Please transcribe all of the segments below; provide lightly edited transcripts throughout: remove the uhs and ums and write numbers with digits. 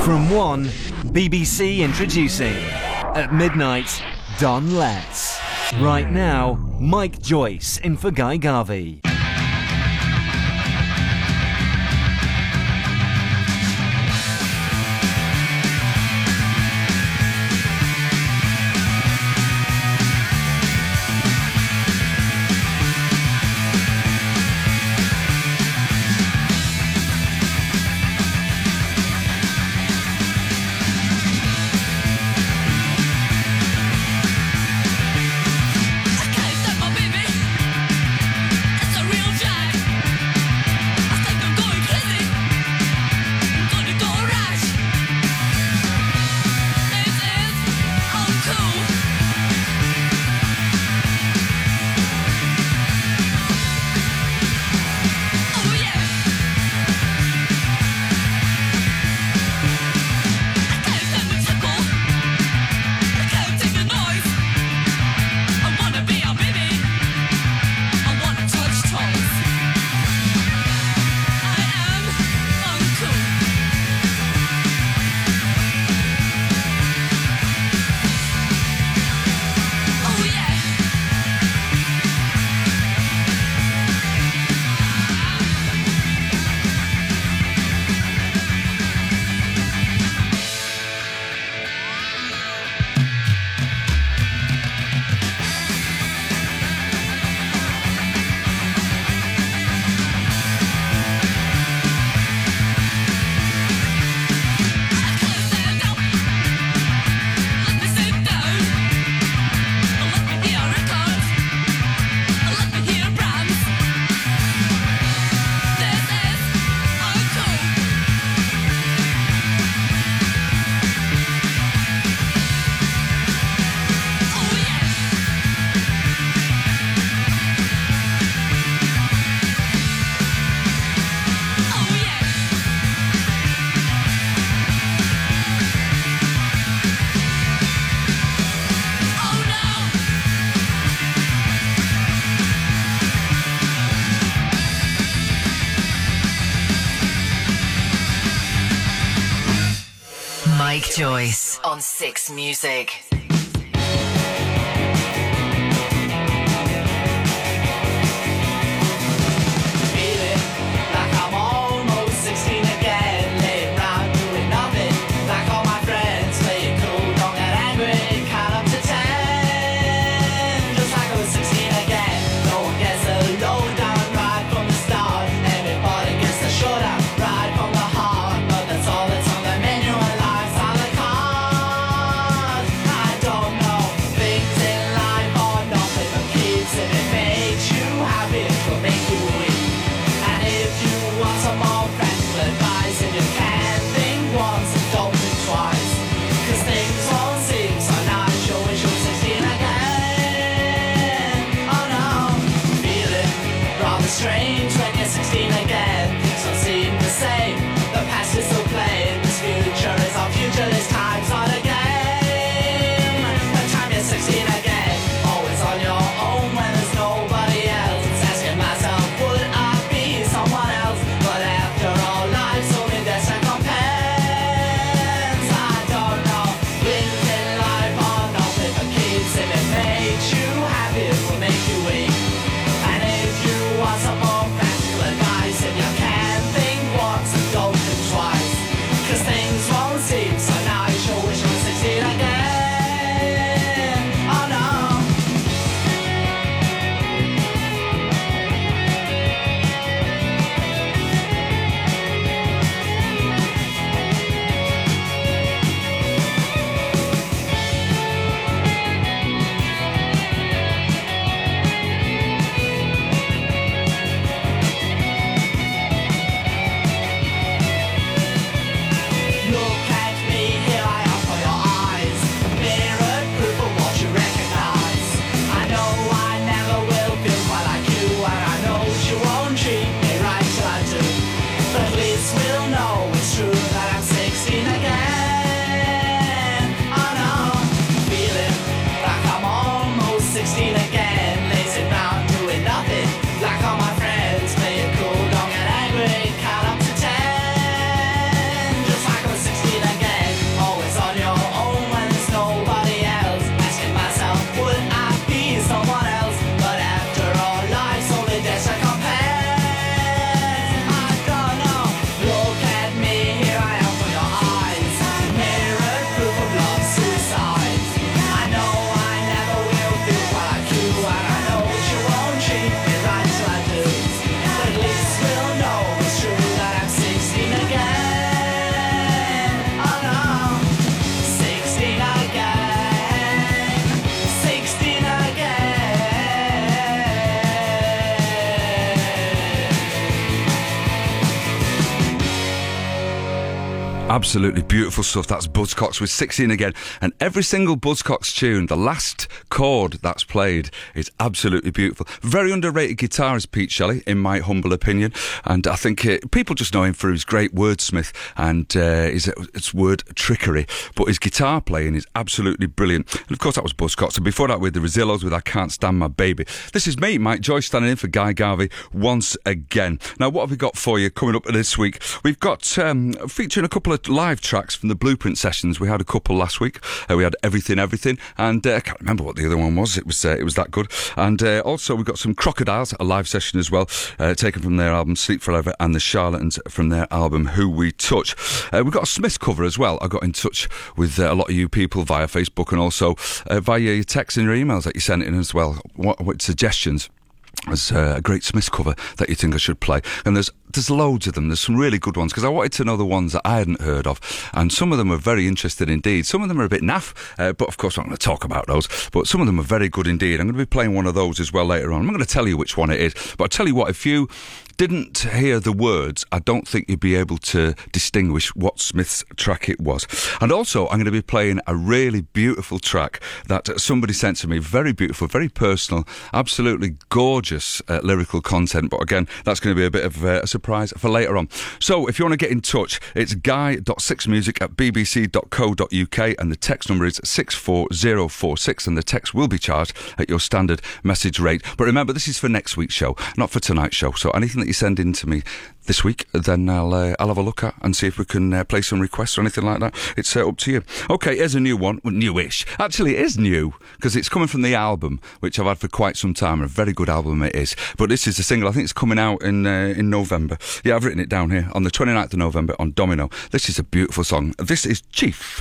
From One, BBC introducing. At midnight, Don Letts. Right now, Mike Joyce in for Guy Garvey. Mike Joyce on Six Music. Right from the heart, but that's all that's on the menu, and life's on the card. Absolutely beautiful stuff. That's Buzzcocks with 16 again. And every single Buzzcocks tune, the last chord that's played is absolutely beautiful. Very underrated guitarist, Pete Shelley, in my humble opinion. And I think people just know him for his great wordsmith and his word trickery. But his guitar playing is absolutely brilliant. And of course, that was Buzzcocks. And before that, with the Rezillos with I Can't Stand My Baby. This is me, Mike Joyce, standing in for Guy Garvey once again. Now, what have we got for you coming up this week? We've got featuring a couple of live tracks from the Blueprint sessions. We had a couple last week. We had Everything, and I can't remember what the other one was. It was that good. And also we've got some Crocodiles, a live session as well, taken from their album Sleep Forever, and the Charlatans from their album Who We Touch. We've got a Smith cover as well. I got in touch with a lot of you people via Facebook and also via your texts and your emails that you sent in as well. What suggestions? There's a great Smiths cover that you think I should play, and there's loads of them. There's some really good ones because I wanted to know the ones that I hadn't heard of, and some of them are very interesting indeed. Some of them are a bit naff, but of course I'm going to talk about those, but some of them are very good indeed. I'm going to be playing one of those as well later on. I'm not going to tell you which one it is, but I'll tell you what, if you didn't hear the words, I don't think you'd be able to distinguish what Smith's track it was. And also, I'm going to be playing a really beautiful track that somebody sent to me. Very beautiful, very personal, absolutely gorgeous lyrical content. But again, that's going to be a bit of a surprise for later on. So, if you want to get in touch, it's guy.sixmusic@bbc.co.uk and the text number is 64046 and the text will be charged at your standard message rate. But remember, this is for next week's show, not for tonight's show. So anything that you send in to me this week, then I'll have a look at and see if we can play some requests or anything like that. It's up to you. Okay, here's a new one. Well, newish. Actually, it is new because it's coming from the album, which I've had for quite some time. A very good album it is. But this is a single. I think it's coming out in November. Yeah, I've written it down here. On the 29th of November on Domino. This is a beautiful song. This is Chief.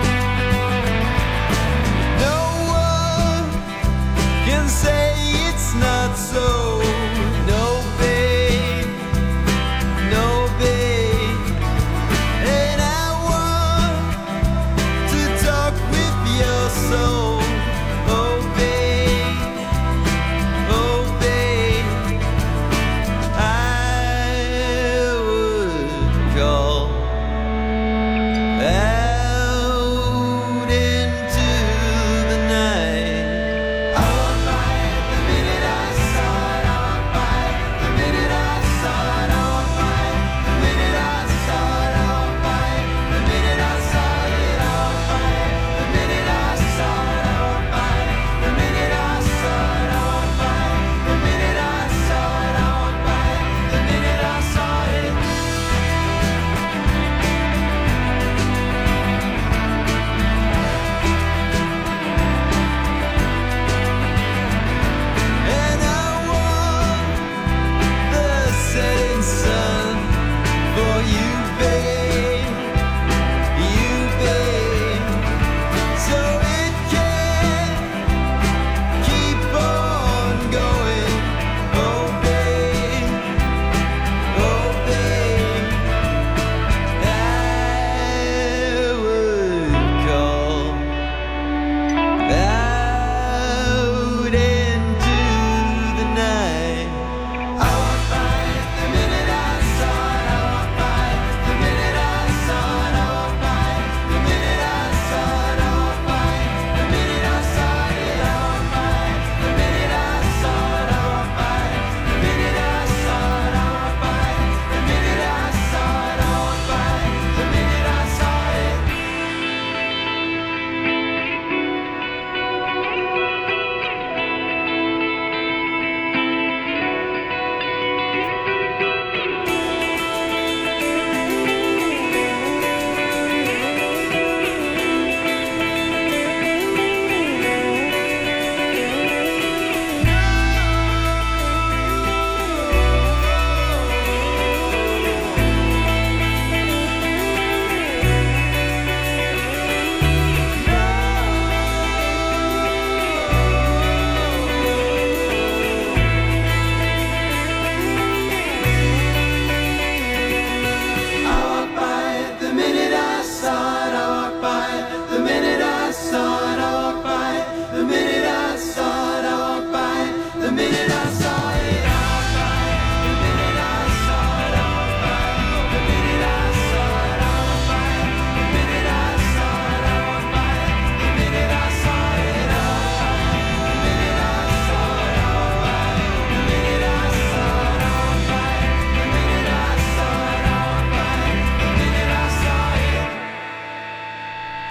Say it's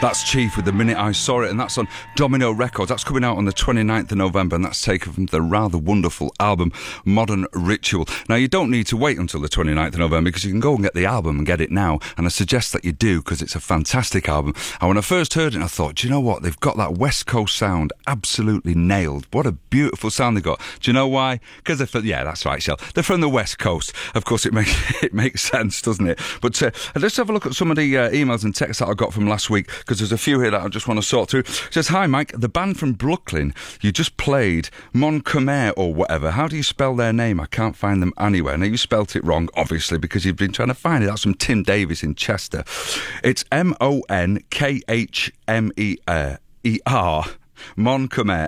That's Chief with The Minute I Saw It, and that's on Domino Records. That's coming out on the 29th of November, and that's taken from the rather wonderful album Modern Ritual. Now, you don't need to wait until the 29th of November, because you can go and get the album and get it now, and I suggest that you do, because it's a fantastic album. And when I first heard it, I thought, do you know what? They've got that West Coast sound absolutely nailed. What a beautiful sound they've got. Do you know why? Because they're from, yeah, that's right, Shell. They're from the West Coast. Of course, it makes sense, doesn't it? But let's have a look at some of the emails and texts that I got from last week, because there's a few here that I just want to sort through. It says, hi Mike, the band from Brooklyn you just played, Montgomery or whatever, how do you spell their name? I can't find them anywhere. Now you spelt it wrong, obviously, because you've been trying to find it. That's from Tim Davis in Chester. It's Monkhmer, Montgomery,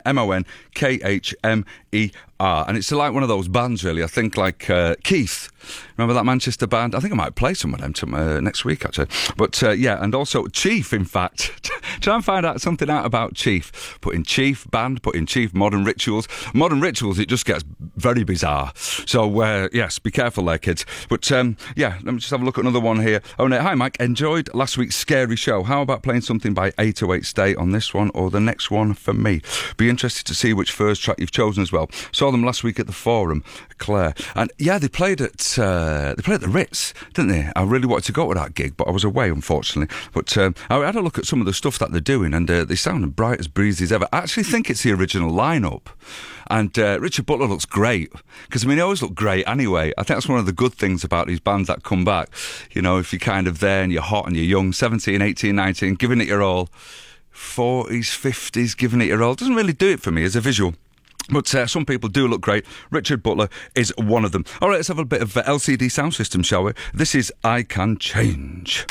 Monkhmer, and it's like one of those bands, really. I think like Keith. Remember that Manchester band? I think I might play some of them next week, actually. But yeah, and also Chief, in fact. Try and find out something out about Chief. Put in Chief band, put in Chief Modern Rituals. Modern Rituals, it just gets very bizarre. So, yes, be careful there, kids. But, yeah, let me just have a look at another one here. Oh, no, hi, Mike. Enjoyed last week's Scary Show. How about playing something by 808 Stay on this one or the next one for me? Be interested to see which first track you've chosen as well. Saw them last week at the Forum, Claire. And, yeah, they played at the Ritz, didn't they? I really wanted to go to that gig, but I was away, unfortunately. But I had a look at some of the stuff that they're doing, and they sound bright as breezy as ever. I actually think it's the original lineup. And Richard Butler looks great, because, I mean, he always looked great anyway. I think that's one of the good things about these bands that come back. You know, if you're kind of there and you're hot and you're young, 17, 18, 19, giving it your all, 40s, 50s, giving it your all, doesn't really do it for me as a visual. But some people do look great. Richard Butler is one of them. All right, let's have a bit of LCD Sound System, shall we? This is I Can Change.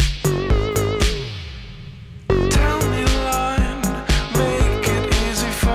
Tell me, line, make it easy for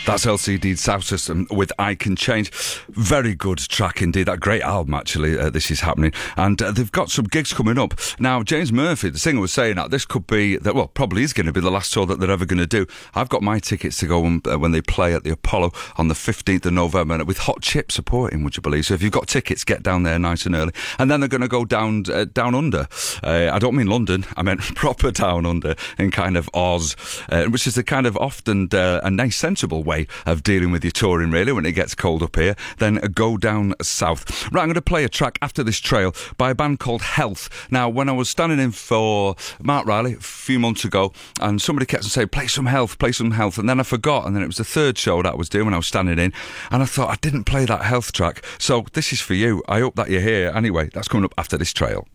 That's LCD Sound System with I Can Change. Very good track indeed. That great album, actually. This is happening. And they've got some gigs coming up. Now, James Murphy, the singer, was saying that this could be, probably is going to be the last tour that they're ever going to do. I've got my tickets to go when they play at the Apollo on the 15th of November, and with Hot Chip supporting, would you believe? So if you've got tickets, get down there nice and early. And then they're going to go down under. I don't mean London. I meant proper down under in kind of Oz, which is the kind of often a nice, sensible way of dealing with your touring, really, when it gets cold up here. Then go down south. Right, I'm going to play a track after this trail by a band called Health. Now, when I was standing in for Mark Riley a few months ago, and somebody kept saying, play some Health, and then I forgot, and then it was the third show that I was doing when I was standing in, and I thought I didn't play that Health track, so this is for you. I hope that you're here. Anyway, that's coming up after this trail.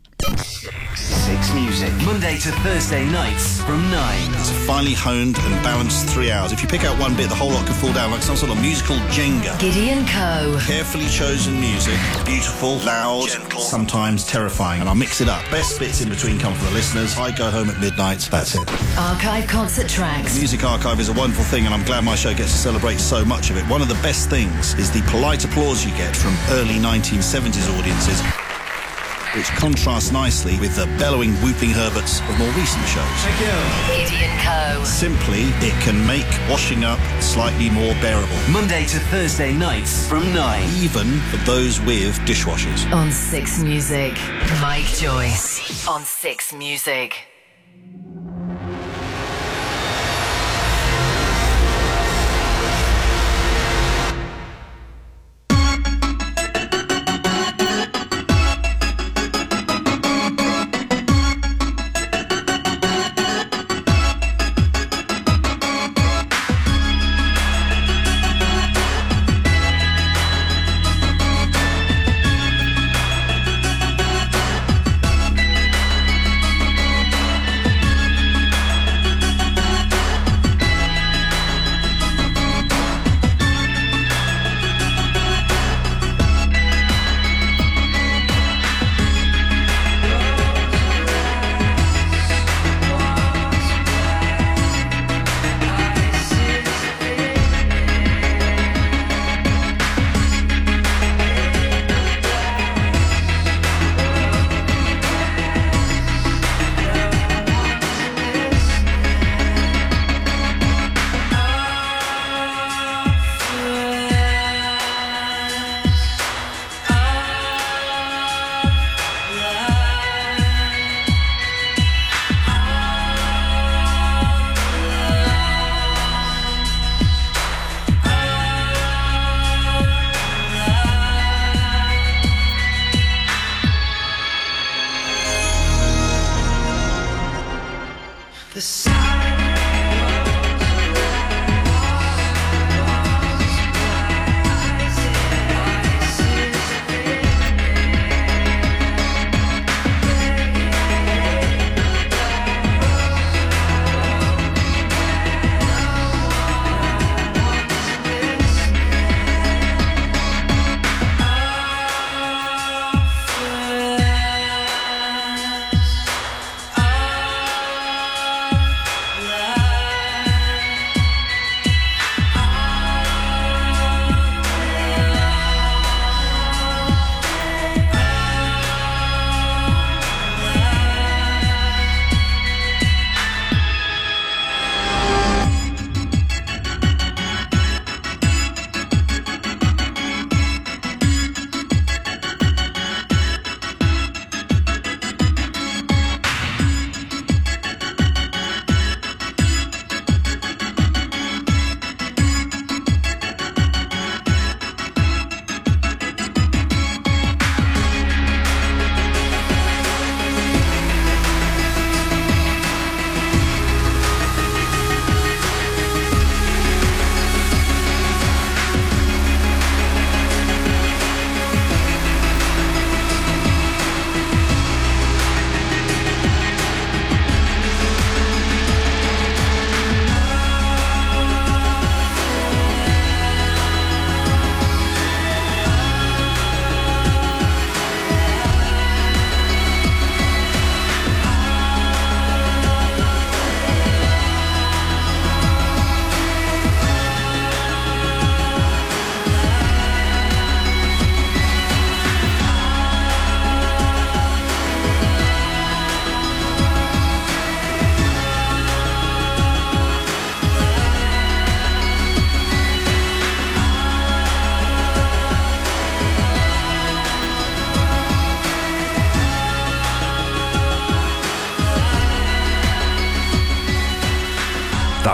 6 Music, Monday to Thursday nights from 9. It's a finely honed and balanced 3 hours. If you pick out one bit, the whole lot could fall down like some sort of musical Jenga. Gideon Co. Carefully chosen music, beautiful, loud, gentle, sometimes terrifying, and I'll mix it up. Best bits in between come for the listeners. I go home at midnight, that's it. Archive concert tracks. The Music Archive is a wonderful thing, and I'm glad my show gets to celebrate so much of it. One of the best things is the polite applause you get from early 1970s audiences, which contrasts nicely with the bellowing, whooping Herberts of more recent shows. Thank you. Gideon Co. Simply, it can make washing up slightly more bearable. Monday to Thursday nights from 9. Even for those with dishwashers. On 6 Music. Mike Joyce. On 6 Music.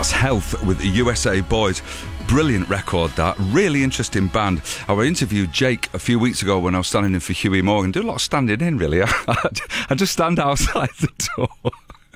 That's Health with the USA Boys. Brilliant record, that. Really interesting band. I interviewed Jake a few weeks ago when I was standing in for Huey Morgan. Do a lot of standing in, really. I just stand outside the door.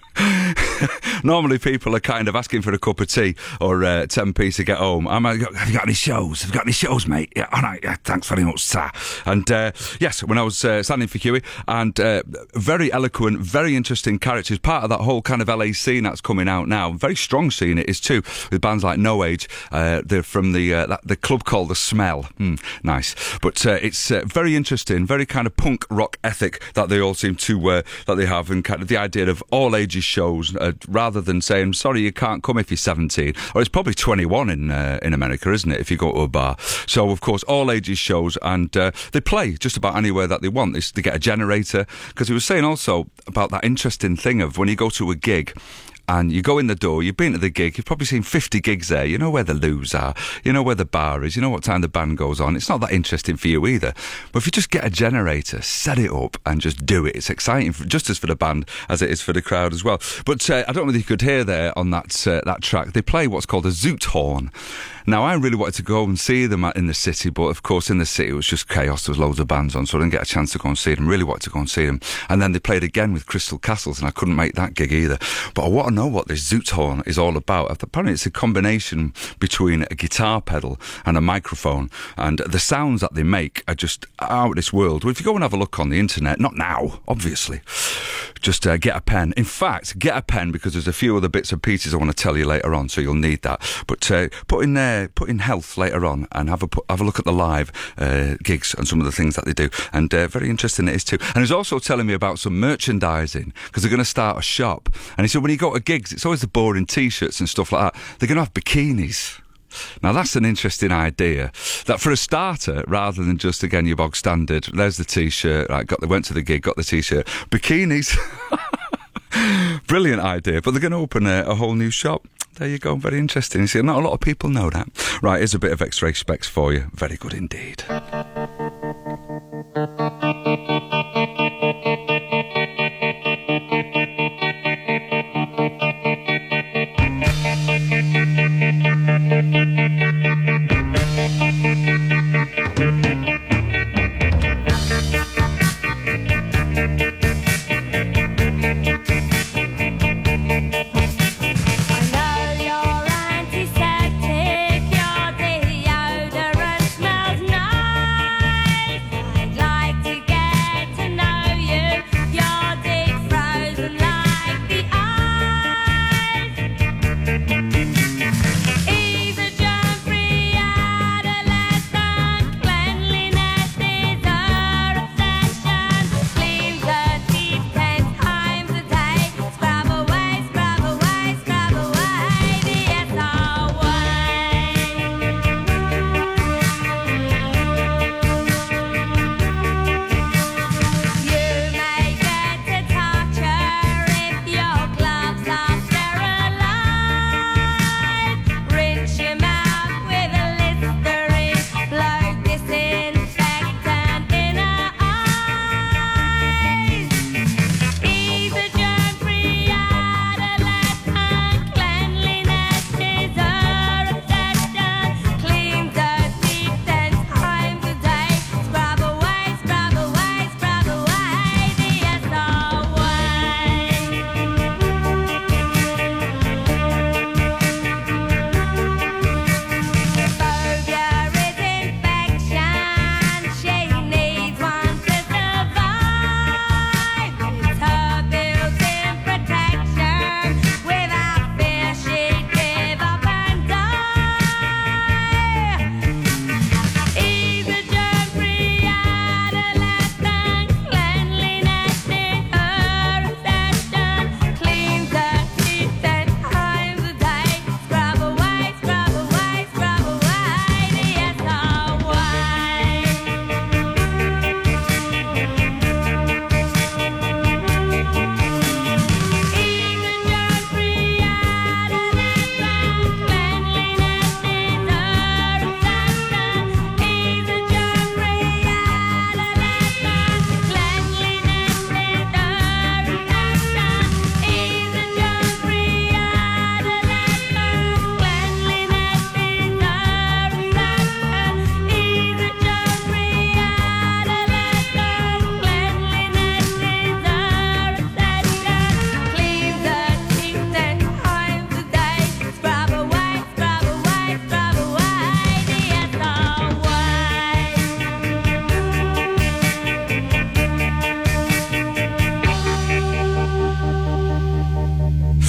Normally people are kind of asking for a cup of tea or 10p to get home. Have you got any shows? Have you got any shows, mate? Yeah, all right, yeah, thanks very much, sir. And yes, when I was standing for Huey, and very eloquent, very interesting characters, part of that whole kind of LA scene that's coming out now. Very strong scene it is too, with bands like No Age. They're from the club called The Smell. Nice. But it's very interesting, very kind of punk rock ethic that they all seem to, that they have, and kind of the idea of all ages shows, rather than saying, sorry, you can't come if you're 17, or it's probably 21 in America, isn't it, if you go to a bar. So, of course, all ages shows, and they play just about anywhere that they want. They get a generator, because he was saying also about that interesting thing of when you go to a gig, and you go in the door, you've been to the gig, you've probably seen 50 gigs there, you know where the loos are, you know where the bar is, you know what time the band goes on. It's not that interesting for you either. But if you just get a generator, set it up and just do it, it's exciting, just as for the band as it is for the crowd as well. But I don't know whether you could hear there on that track, they play what's called a zoot horn. Now, I really wanted to go and see them in the city, but of course in the city it was just chaos. There was loads of bands on, so I didn't get a chance to go and see them. Really wanted to go and see them. And then they played again with Crystal Castles, and I couldn't make that gig either. But I want to know what this zoot horn is all about. Apparently it's a combination between a guitar pedal and a microphone, and the sounds that they make are just out of this world. Well, if you go and have a look on the internet, not now, obviously, just get a pen. In fact, get a pen, because there's a few other bits and pieces I want to tell you later on, so you'll need that. But put in Health later on and have a look at the live gigs and some of the things that they do, and very interesting it is too. And he's also telling me about some merchandising, because they're going to start a shop, and he said when you go to gigs, it's always the boring t-shirts and stuff like that. They're going to have bikinis. Now that's an interesting idea, that for a starter, rather than just, again, your bog standard, there's the t-shirt, right, they went to the gig, got the t-shirt, bikinis. Brilliant idea. But they're going to open a whole new shop. There you go, very interesting. You see, not a lot of people know that. Right, here's a bit of X-Ray Specs for you. Very good indeed. Like to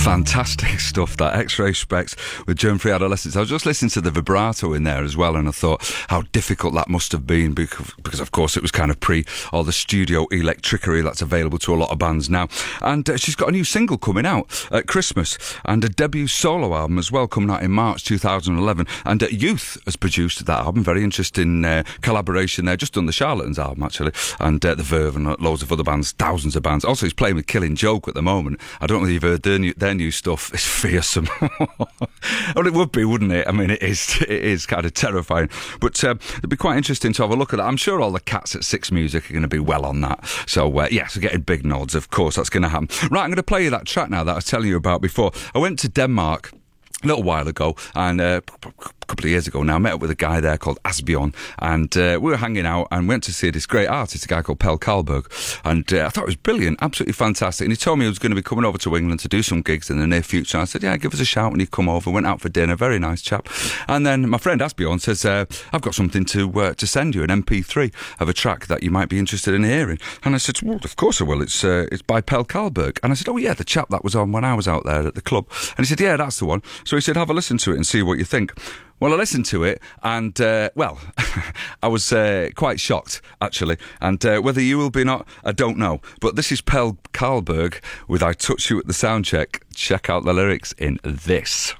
Fantastic stuff, that X-Ray Specs with Germ-Free Adolescence. I was just listening to the vibrato in there as well, and I thought how difficult that must have been because of course it was kind of pre all the studio electricery that's available to a lot of bands now. And she's got a new single coming out at Christmas and a debut solo album as well coming out in March 2011. And Youth has produced that album. Very interesting collaboration there, just on the Charlatans album actually, and The Verve and loads of other bands, thousands of bands. Also he's playing with Killing Joke at the moment. I don't know if you've heard their new stuff. It's fearsome. Well, it would be, wouldn't it? I mean, it is kind of terrifying. But it'd be quite interesting to have a look at that. I'm sure all the cats at Six Music are going to be well on that. So, so getting big nods, of course, that's going to happen. Right, I'm going to play you that track now that I was telling you about before. I went to Denmark a little while ago, and a couple of years ago now, I met up with a guy there called Asbjørn, and we were hanging out and went to see this great artist, a guy called Pelle Karlberg, and I thought it was brilliant, absolutely fantastic. And he told me he was going to be coming over to England to do some gigs in the near future. And I said, yeah, give us a shout, and he'd come over, went out for dinner, very nice chap. And then my friend Asbjørn says, I've got something to send you, an MP3 of a track that you might be interested in hearing. And I said, well, of course I will. It's by Pelle Karlberg. And I said, oh yeah, the chap that was on when I was out there at the club. And he said, yeah, that's the one. So he said, have a listen to it and see what you think. Well, I listened to it, and, I was quite shocked, actually. And whether you will be or not, I don't know. But this is Pelle Karlberg with I Touch You at the Soundcheck. Check out the lyrics in this.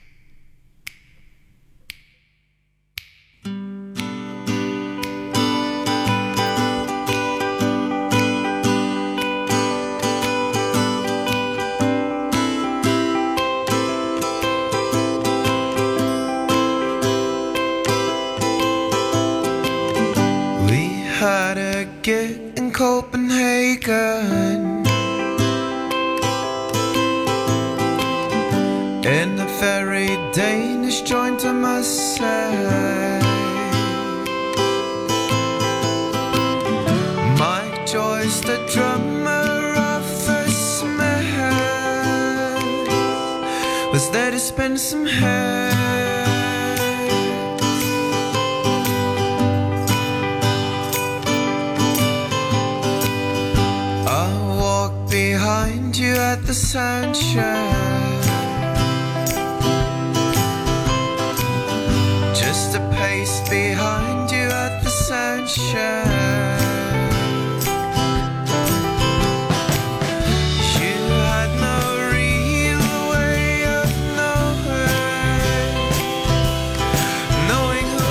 Had a gig in Copenhagen, in a very Danish joint, I must say. Mike Joyce, the drummer of the Smiths, was there to spend some hair. Behind you at the soundcheck, just a pace behind you at the soundcheck. You had no real way of knowing who I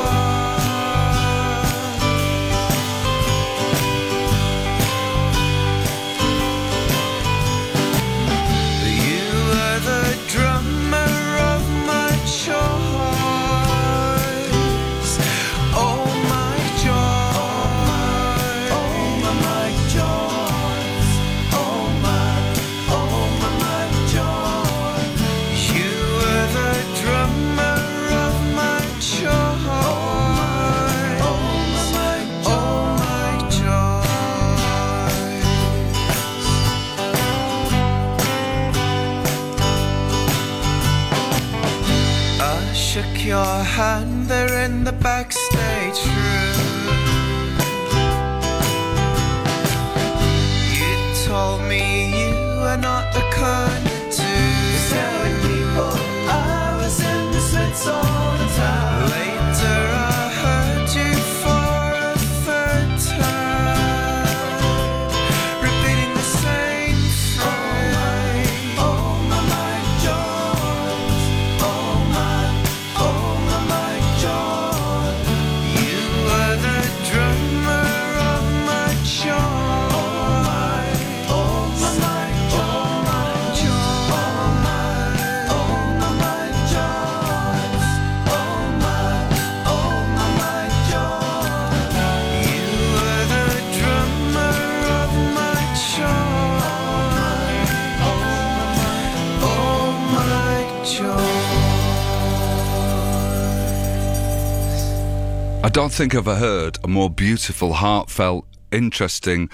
shook your hand there in the backstage room. You told me you were not the kind to tell people I was in the Smiths all the time. Later I heard you for a third time, repeating the same phrase. Oh my Mike Joyce, oh my Mike Joyce. You were the drummer of my choice. Oh my Mike Joyce, oh my Mike Joyce, oh my Mike Joyce. You were the drummer of my choice. Oh Mike Joyce. I don't think I've ever heard a more beautiful, heartfelt, interesting,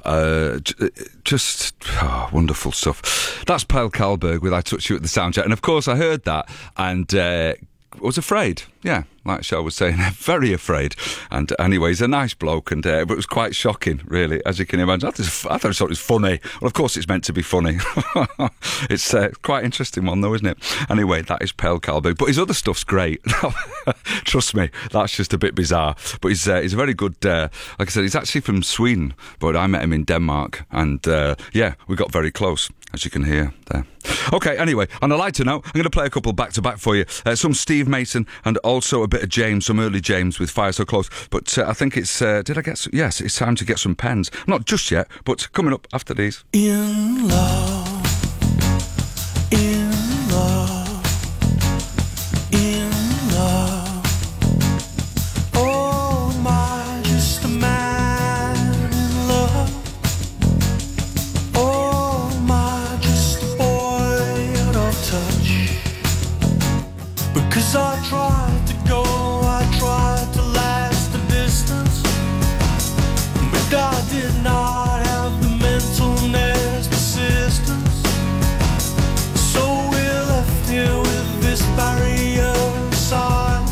wonderful stuff. That's Pelle Karlberg with I Touch You at the Soundcheck. And of course I heard that and was afraid Yeah, like Shell was saying, very afraid. And anyway, he's a nice bloke, and but it was quite shocking, really, as you can imagine. I thought it was funny. Well, of course, it's meant to be funny. It's quite an interesting one, though, isn't it? Anyway, that is Pale Calby. But his other stuff's great. Trust me, that's just a bit bizarre. But he's a very good, like I said, he's actually from Sweden, but I met him in Denmark, and yeah, we got very close, as you can hear there. Okay, anyway, on a lighter note, I'm going to play a couple back-to-back for you. Some Steve Mason and also a bit of James, some early James with Fire So Close. But I think it's, did I get some? Yes, it's time to get some pens. Not just yet, but coming up after these. In love, in love, in love. Oh, am I just a man in love? Oh, am I just a boy out of touch? Because I tried to go, I tried to last the distance, but I did not have the mental persistence. So we're left here with this barrier of silence.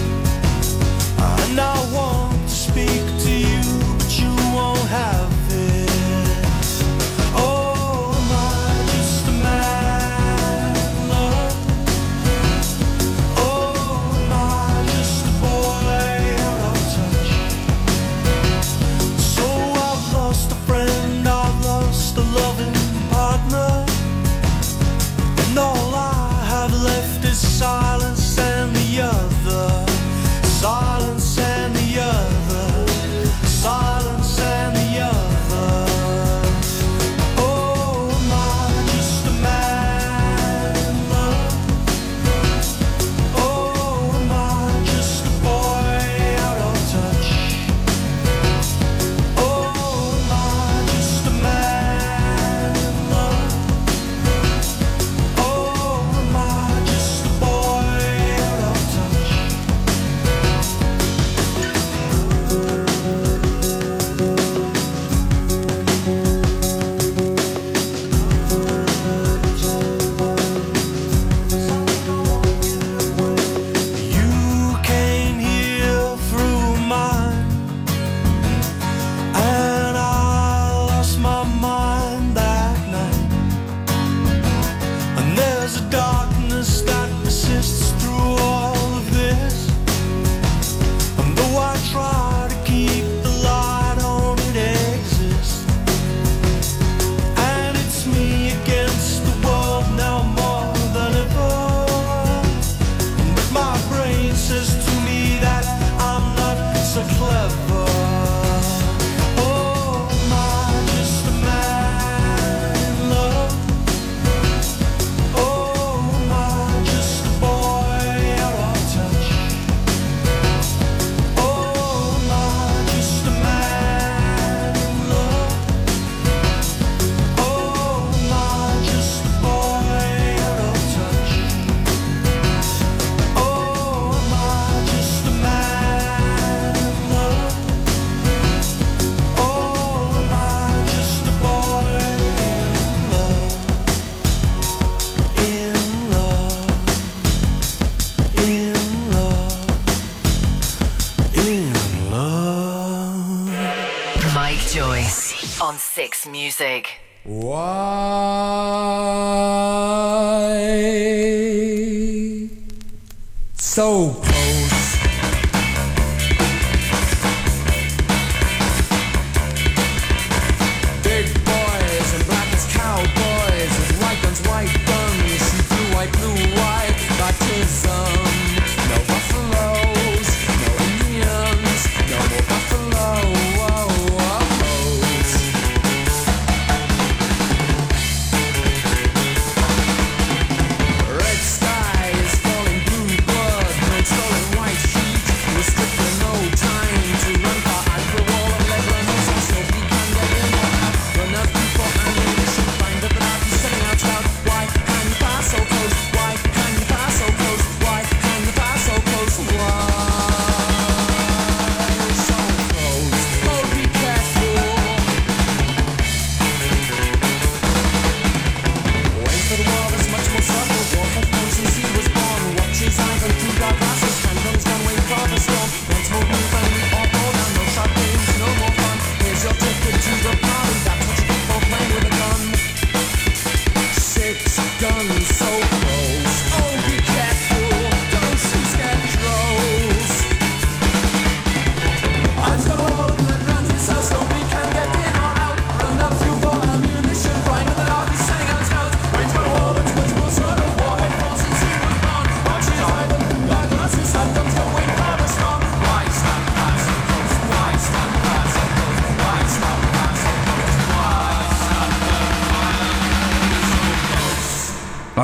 And I want to speak to you, but you won't have it. Oh, am I just a man in love? Oh, am I just a boy out of touch? So I've lost a friend, I've lost a loving partner, and all I have left is silence and the other, silence and the other, silence and the other. Oh, am I just a man in love? Oh, am I just a boy out of touch? Oh, am I just a man in love? Oh, am I just a boy out of touch? You came here through mine, and I lost my mind that night. And there's a darkness that persists through all of this, and though I try to keep the light on, it exists. And it's me against the world now more than ever. But my brain says to me that I'm not so clever. Oh, am I just a man in love? Oh, am I just a boy out of touch? Oh, am I just a man in love? Oh, am I just a boy out of touch? Oh, am I just a man in love? Oh, am I just a boy in love? In love, in love, in love. Mike Joyce on Six Music. Why so close? Big boys and black as cowboys with white guns, see blue, white baptism. No buffaloes, no Indians, no more buffaloes. Red sky is falling blue blood, and stolen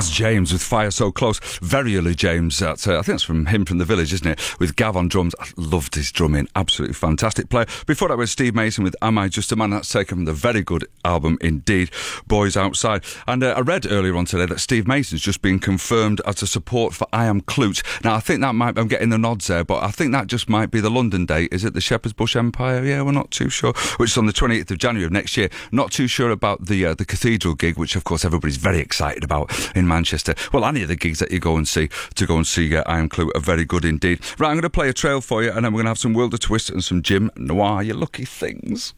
Raz James with Fire So Close. Very early James. I think it's from him from the Village, isn't it? With Gav on drums. I loved his drumming. Absolutely fantastic player. Before that was Steve Mason with Am I Just a Man? That's taken from the very good album indeed, Boys Outside. And I read earlier on today that Steve Mason's just been confirmed as a support for I Am Klute. Now, I think that might, I'm getting the nods there, but I think that just might be the London date. Is it the Shepherd's Bush Empire? Yeah, we're not too sure. Which is on the 28th of January of next year. Not too sure about the Cathedral gig, which of course everybody's very excited about in Manchester. Well, any of the gigs that you go and see I Am Klute are very good indeed. Right, I'm going to play a trail for you, and then we're going to have some World of Twist and some Jim Noir, you lucky things.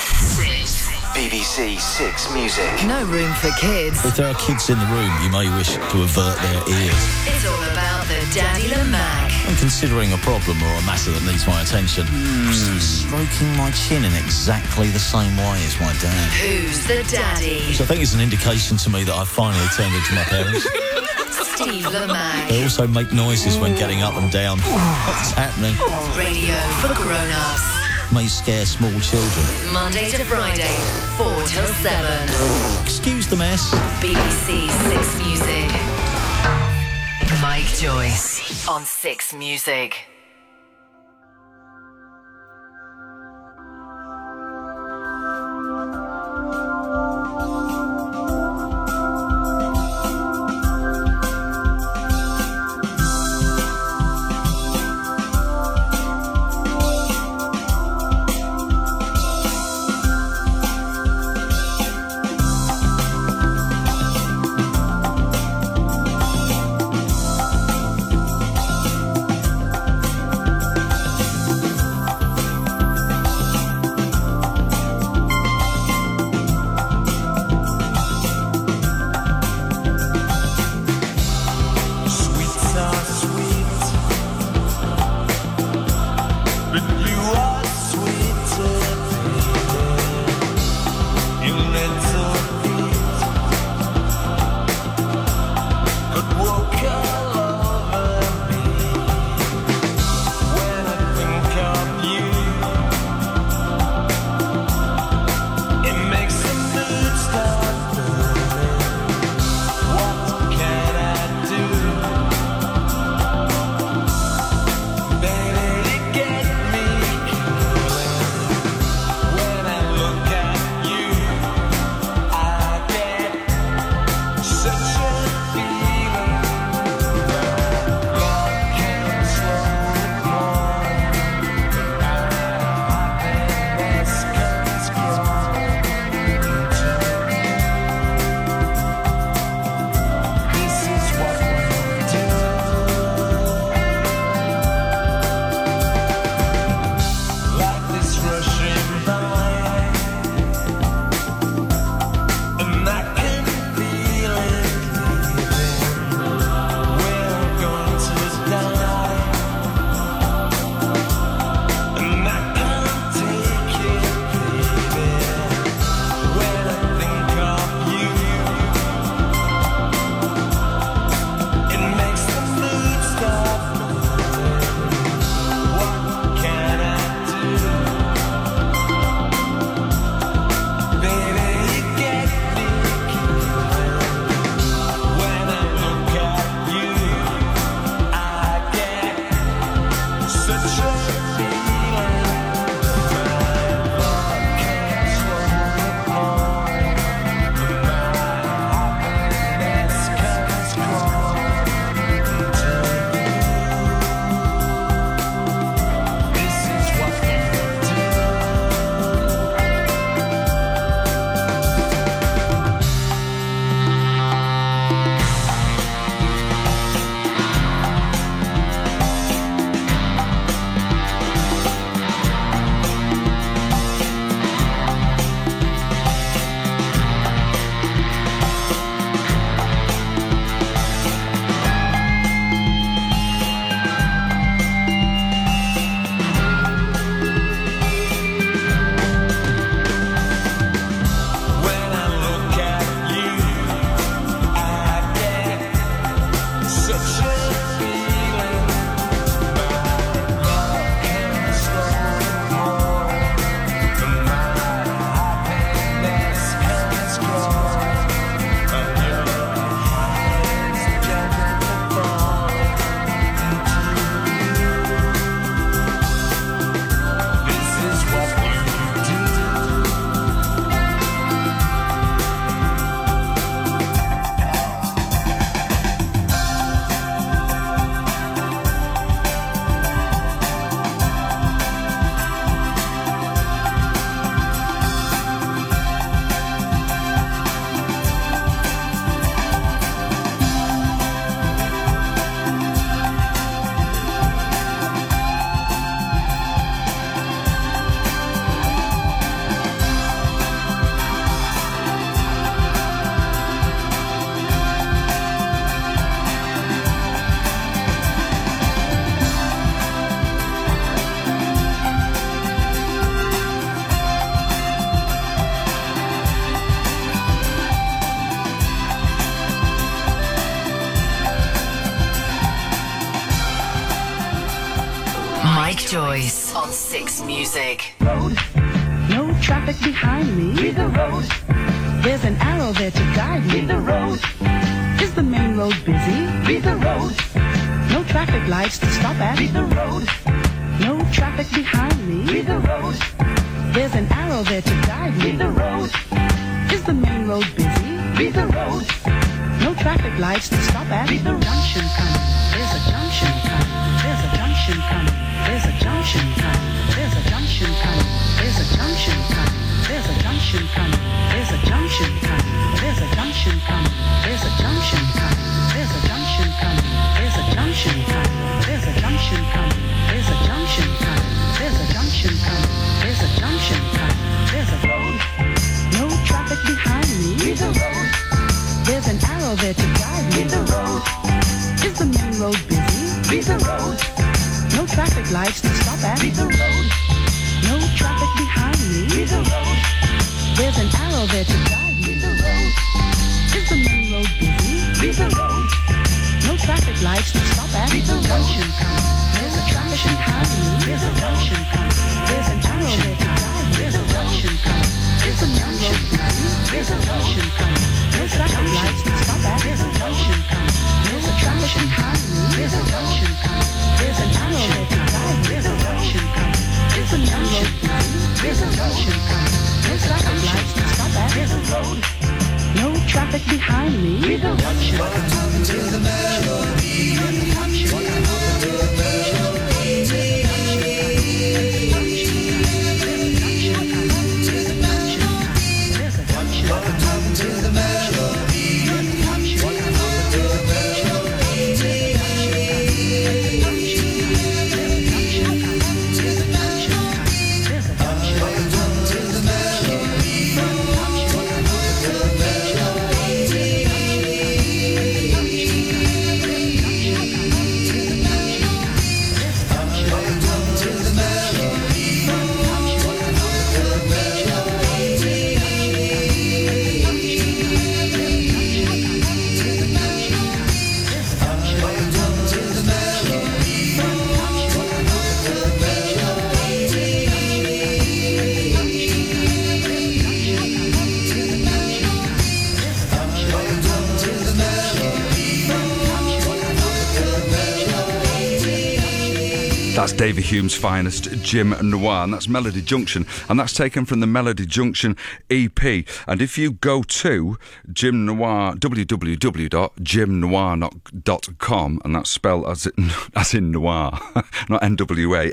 BBC Six Music. No room for kids. If there are kids in the room, you may wish to avert their ears. It's all about the Daddy Lamac. I'm considering a problem or a matter that needs my attention. Stroking my chin in exactly the same way as my dad. Who's the daddy? So I think it's an indication to me that I've finally turned into my parents. Steve Lamac. They also make noises when getting up and down. What's happening? Radio for grown-ups. May scare small children. Monday to Friday, 4 till 7. Excuse the mess. BBC Six Music. Mike Joyce on Six Music. on 6 Music. No traffic behind me. Read the road. There's an arrow there to guide me. Read the road. Is the main road busy? Read the road. No traffic lights to stop at. Read the road. No traffic behind me. Read the road. There's an arrow there to guide me. Read the road. Is the main road busy? Read the road. No traffic lights to stop at. Read the junction coming. There's a junction coming. There's a junction coming. There's a junction coming. There's a junction coming. There's a junction coming. There's a junction coming. There's a junction coming. There's a junction coming. There's a junction coming. There's a junction coming. There's a junction coming. There's a junction coming. There's a junction coming. There's a junction coming. There's a junction coming. There's a road. No traffic behind me. Read the road. There's an arrow there to guide me. Read the road. Is the main road busy? Read the road. No traffic lights to stop at. Read the road. No traffic behind me. Read the road. There's an arrow there to guide me. Read the road. Is the main road busy? Read the road. No traffic lights to stop at. Read the junction coming. There's a traffic behind me. There's a junction coming. There's an arrow there to guide me. There's a junction coming. There's a main road busy. There's a junction coming. No traffic lights to stop at. There's a junction coming. There's a traffic behind me. There's a junction coming. There's an arrow there to guide me. There's a junction coming. There's a main road busy. There's a junction coming. No traffic lights to stop at. There's a road. No traffic behind me. Read the junction coming. To the melody. There's a junction coming. To the melody. That's David Hume's finest, Jim Noir, and that's Melody Junction, and that's taken from the Melody Junction EP. And if you go to Jim Noir, www.jimnoir.com, and that's spelled as in noir, not N-W-A,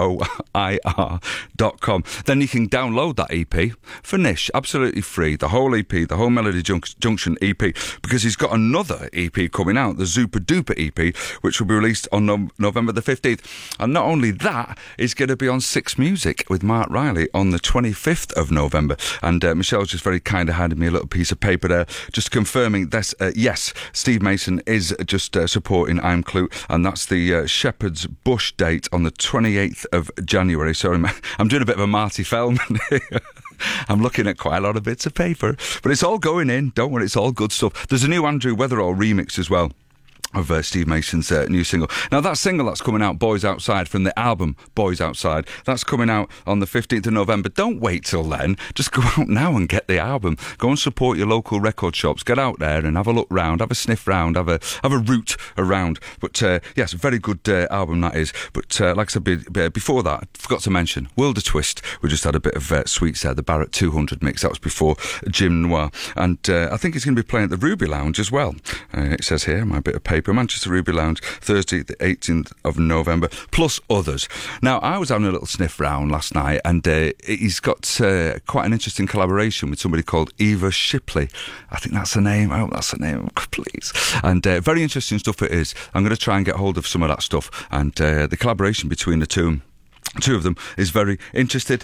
N-O-I-R.com, then you can download that EP for niche, absolutely free, the whole EP, the whole Melody Junction EP, because he's got another EP coming out, the Super Duper EP, which will be released on November the 15th. And not only that, it's going to be on 6 Music with Mark Riley on the 25th of November. And Michelle's just very kind of handed me a little piece of paper there, just confirming this. Yes, Steve Mason is just supporting I'm Clue, and that's the Shepherd's Bush date on the 28th of January. Sorry, I'm doing a bit of a Marty Feldman here. I'm looking at quite a lot of bits of paper, but it's all going in. Don't worry, it's all good stuff. There's a new Andrew Weatherall remix as well of Steve Mason's new single. Now, that single that's coming out, Boys Outside, from the album Boys Outside, that's coming out on the 15th of November. Don't wait till then. Just go out now and get the album. Go and support your local record shops. Get out there and have a look round, have a sniff round, have a root around. But, yes, very good album that is. But, like I said, before that, I forgot to mention, World of Twist. We just had a bit of Sweets there, the Barrett 200 mix. That was before Jim Noir. And I think he's going to be playing at the Ruby Lounge as well. It says here, my bit of paper, Manchester Ruby Lounge, Thursday the 18th of November, plus others. Now, I was having a little sniff round last night, and he's got quite an interesting collaboration with somebody called Eva Shipley. I think that's the name. I hope that's the name, please. And very interesting stuff it is. I'm going to try and get hold of some of that stuff, and the collaboration between the two of them is very interesting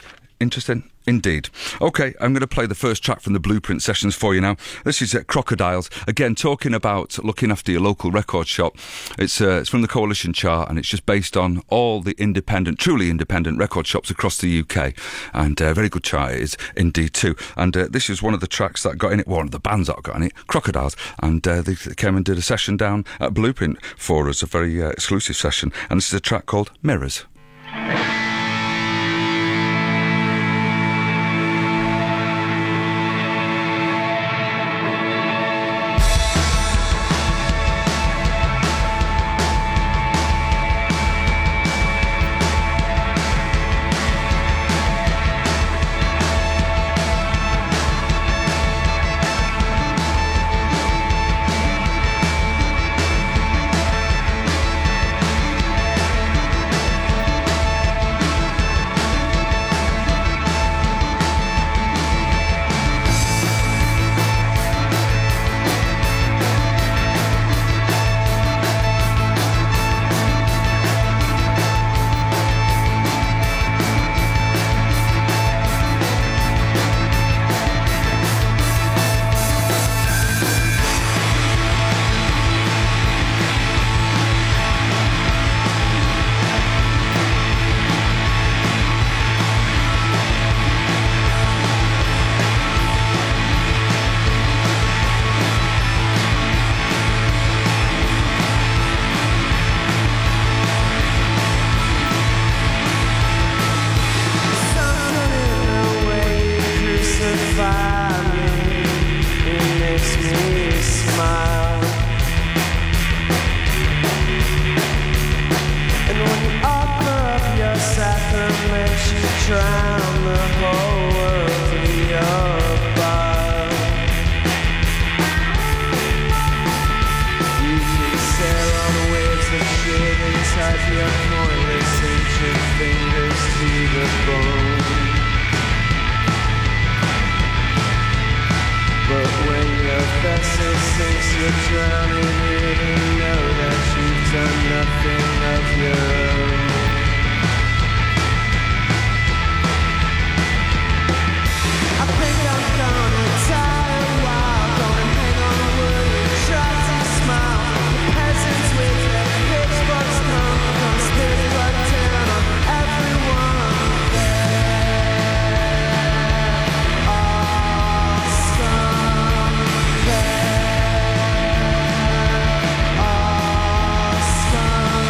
indeed. Okay, I'm going to play the first track from the Blueprint Sessions for you now. This is Crocodiles, again talking about looking after your local record shop. It's from the Coalition chart, and it's just based on all the truly independent record shops across the UK, and a very good chart it is indeed too. And this is one of the tracks that got in it, one of the bands that got in it, Crocodiles, and they came and did a session down at Blueprint for us, a very exclusive session, and this is a track called Mirrors. your pointless ancient fingers to the bone. But when your vessel sinks, you're drowning in and know that you've done nothing of your own. I think I'm gonna die a while, gonna hang on a wood and try to smile. The peasants with their pitchforks come, gonna spit blood down on everyone there. All scum there. All scum.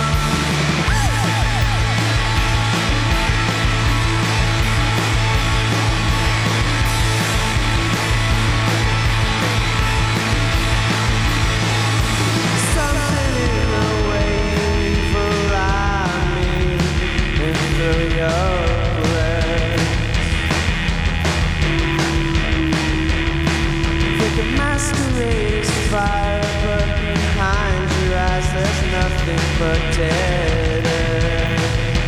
Something in the way you fly me into your breath. Think a masquerade is fire, but behind your eyes there's nothing but dead air.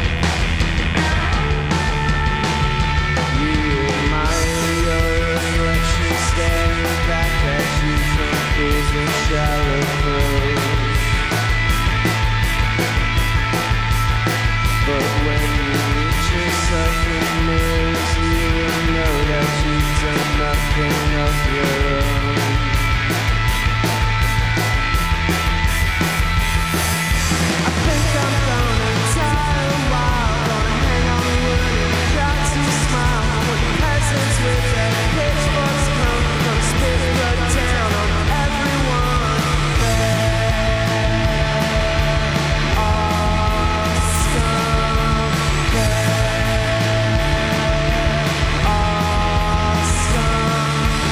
You admire your reflection staring back at you from pools and shallow pools. But when you meet yourself in mirrors, you will know that you've done nothing of your own. I think I'm gonna die a while, gonna hang on the wood and try to smile. When the peasants with their pitchforks come, gonna spit blood down on everyone there. All scum there. All scum.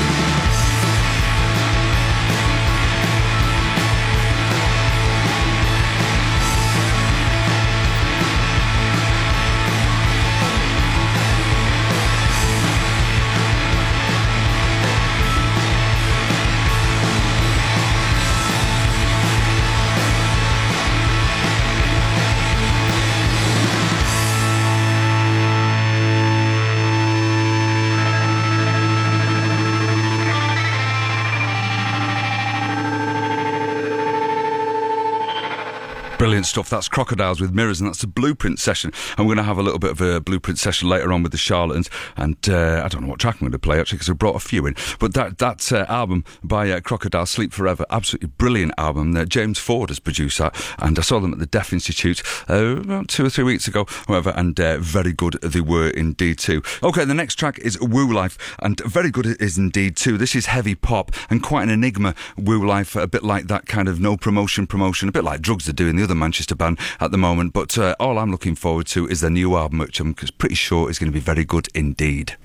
Brilliant stuff. That's Crocodiles with Mirrors, and that's a Blueprint session. And we're going to have a little bit of a Blueprint session later on with the Charlatans. And I don't know what track I'm going to play, actually, because I brought a few in. But that album by Crocodile, Sleep Forever, absolutely brilliant album. James Ford has produced that, and I saw them at the Deaf Institute about 2 or 3 weeks ago, however, and very good they were indeed too. Okay, the next track is Woo Life, and very good it is indeed too. This is heavy pop and quite an enigma, Woo Life, a bit like that kind of no promotion, a bit like Drugs are doing, the other Manchester band at the moment. But all I'm looking forward to is their new album, which I'm pretty sure is going to be very good indeed.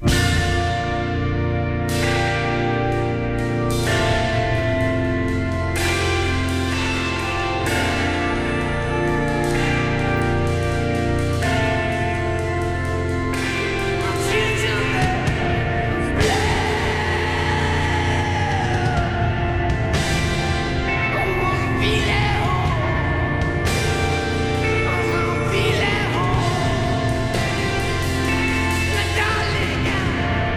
Darling,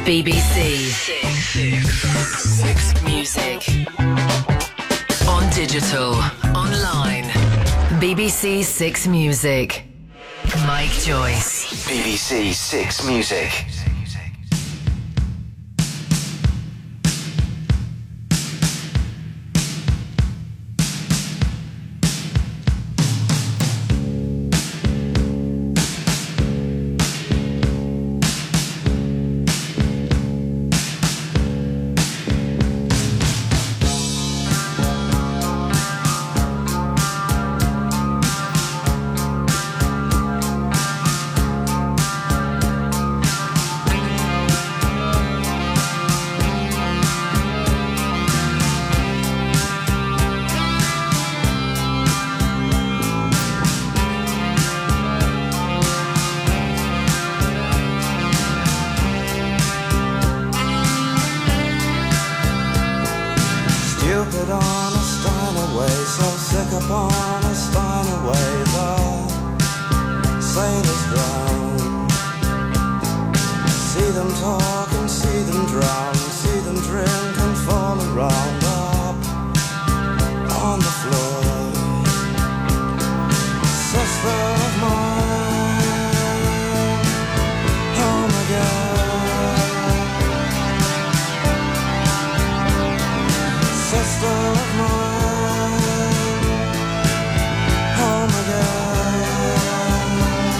BBC Six Music. On digital, online. BBC Six Music. Mike Joyce. BBC Six Music. Stupid on a Steiner way, so sick upon a Steiner way, the sailors drown. See them talk and see them drown, see them drink and fall around up on the floor. Sister of mine, home again. Sister of mine, home again.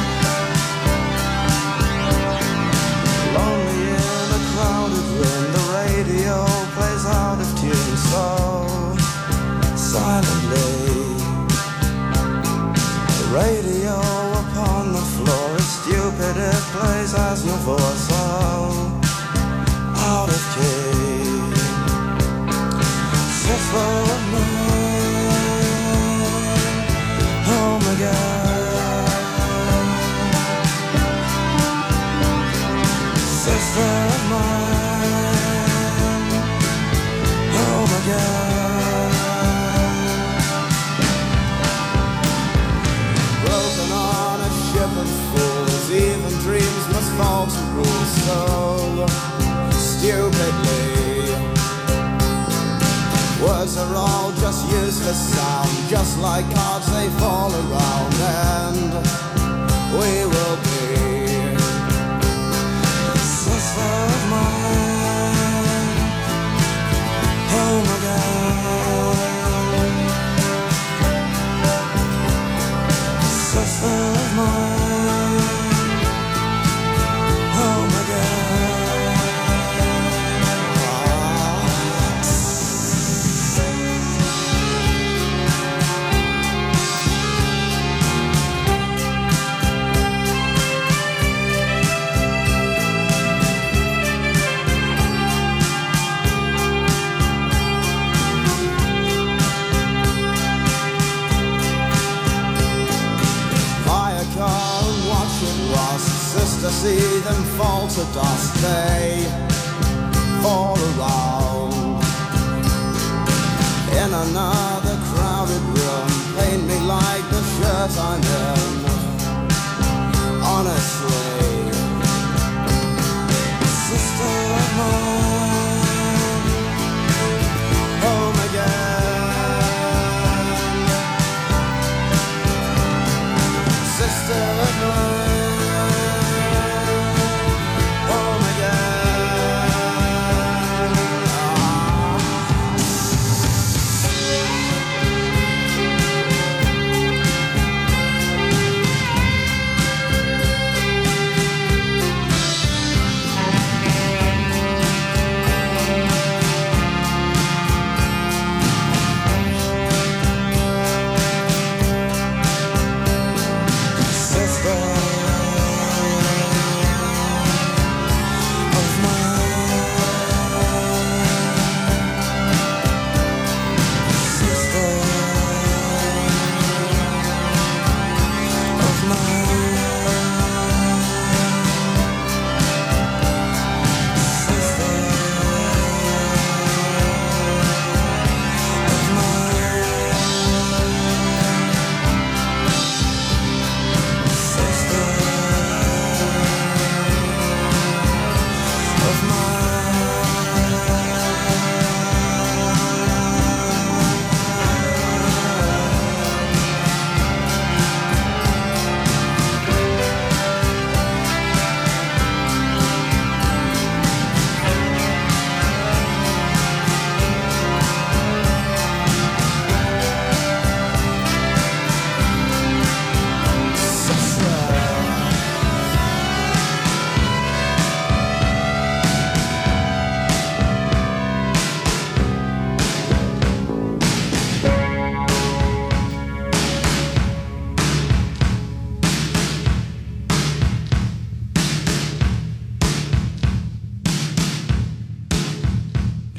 Lonely in a crowded room, the radio plays out of tune so silently. The radio upon the floor is stupid, it plays as your voice so out of key. Sister of mine, home again. Sister of mine, home again. Broken on a ship of fools, even dreams must fall to rules so stupidly. Words are all just useless sound, just like cards they fall around, and we will be. Sister of mine, home again. Sister of mine, home again.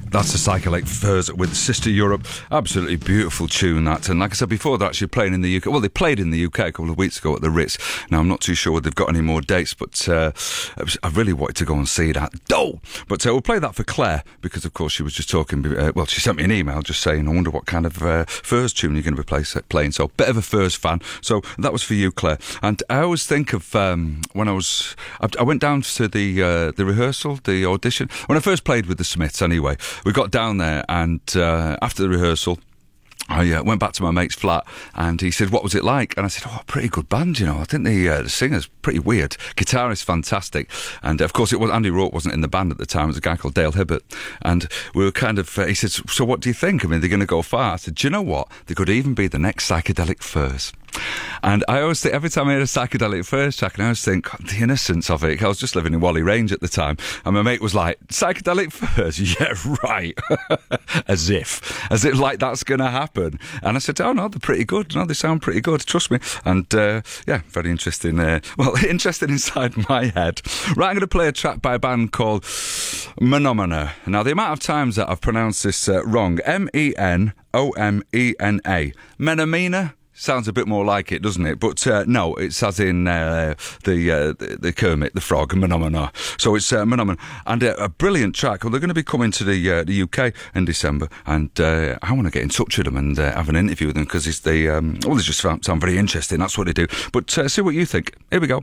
That's the Psychedelic Furs with Sister Europe. Absolutely beautiful tune, that. And like I said before, they're actually playing in the UK. Well, they played in the UK a couple of weeks ago at the Ritz. Now, I'm not too sure whether they've got any more dates, but I really wanted to go and see that. But we'll play that for Claire, because, of course, she was just talking... well, she sent me an email just saying, I wonder what kind of Furs tune you're going to be playing. So, bit of a Furs fan. So, that was for you, Claire. And I always think of when I went down to the rehearsal, the audition. When I first played with the Smiths, anyway, we got down there, and after the rehearsal, I went back to my mate's flat, and he said, what was it like? And I said, pretty good band, you know. I think the singer's pretty weird. Guitarist, fantastic. And, of course, Andy Rourke wasn't in the band at the time. It was a guy called Dale Hibbert. And we were kind of... he said, so what do you think? I mean, they're going to go far. I said, do you know what? They could even be the next Psychedelic Furs. And I always think, every time I hear a Psychedelic Furs track, and I always think, the innocence of it. I was just living in Whalley Range at the time, and my mate was like, Psychedelic Furs? Yeah, right. As if like that's going to happen. And I said, oh no, they're pretty good. No, they sound pretty good, trust me. And yeah, very interesting. Interesting inside my head. Right, I'm going to play a track by a band called Menomena. Now, the amount of times that I've pronounced this wrong, Menomena. Menomena? Sounds a bit more like it, doesn't it? But no, it's as in the Kermit the Frog, Menomena. So it's Menomena. And a brilliant track. Well, they're going to be coming to the UK in December, and I want to get in touch with them and have an interview with them, because they just sound very interesting. That's what they do. But see what you think. Here we go.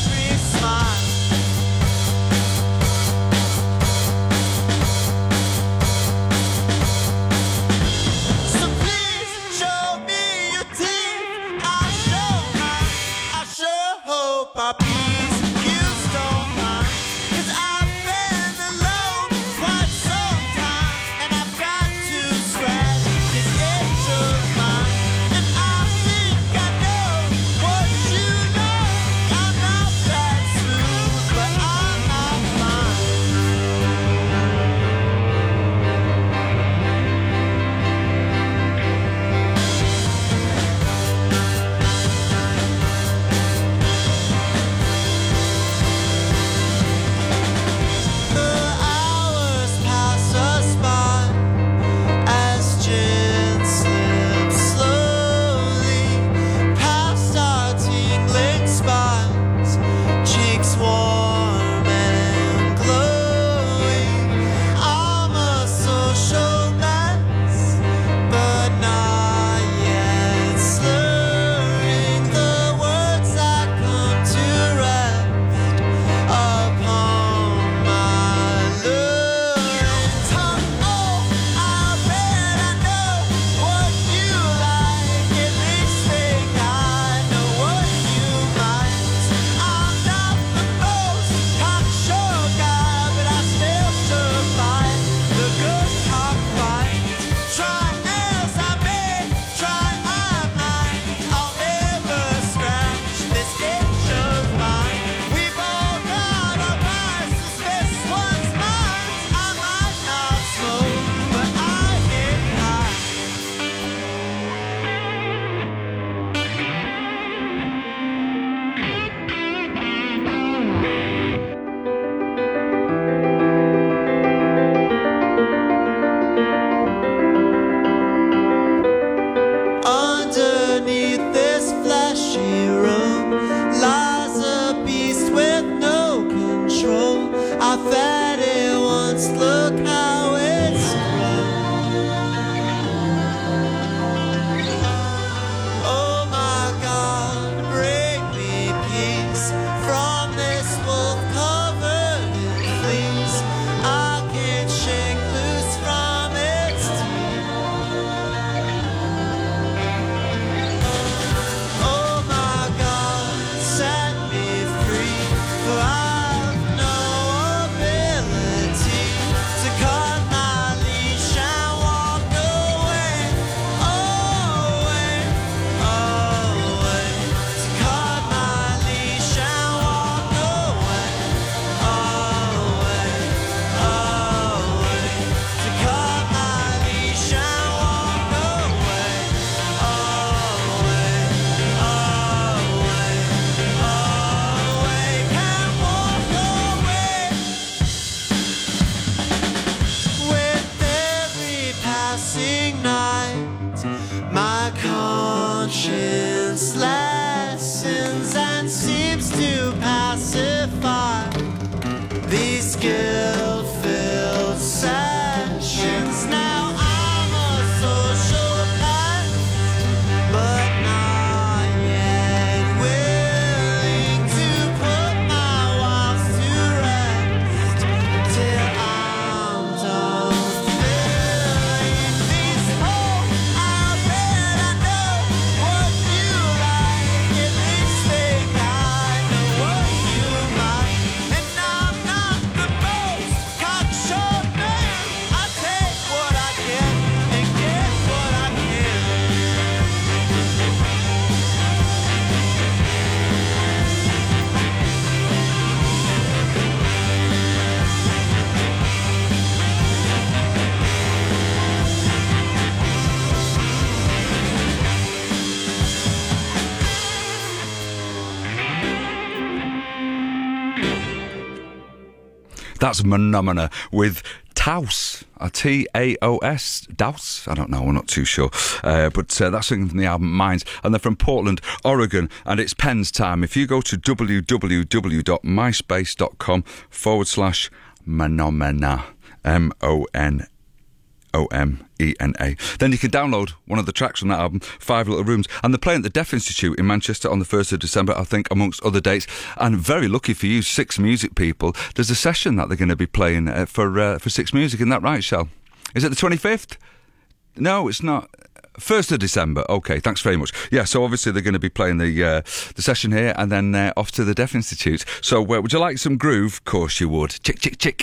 Smile. conscience lessens and seems to pacify these guilt-filled sessions. Now I'm a sociopath, but not yet willing to put my wiles to rest till I'm done filling these holes. I bet I know what you like, at least think I know what you like. And I'm not the most cocksure man. I take what I can and get what I can. That's Phenomena with Taos, Taos, Daus? I don't know, we're not too sure. But that's something from the album Minds. And they're from Portland, Oregon, and it's Pens time. If you go to www.myspace.com/Phenomena, MONOMENA. Then you can download one of the tracks from that album, Five Little Rooms. And they're playing at the Deaf Institute in Manchester on the 1st of December, I think, amongst other dates. And very lucky for you, Six Music people, there's a session that they're going to be playing for Six Music. Isn't that right, Shell? Is it the 25th? No, it's not. 1st of December. OK, thanks very much. Yeah, so obviously they're going to be playing the session here and then off to the Deaf Institute. So would you like some groove? Of course you would. Chick, chick, chick.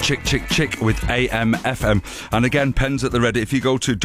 Chick Chick Chick with AM/FM. And again, pens at the ready. If you go to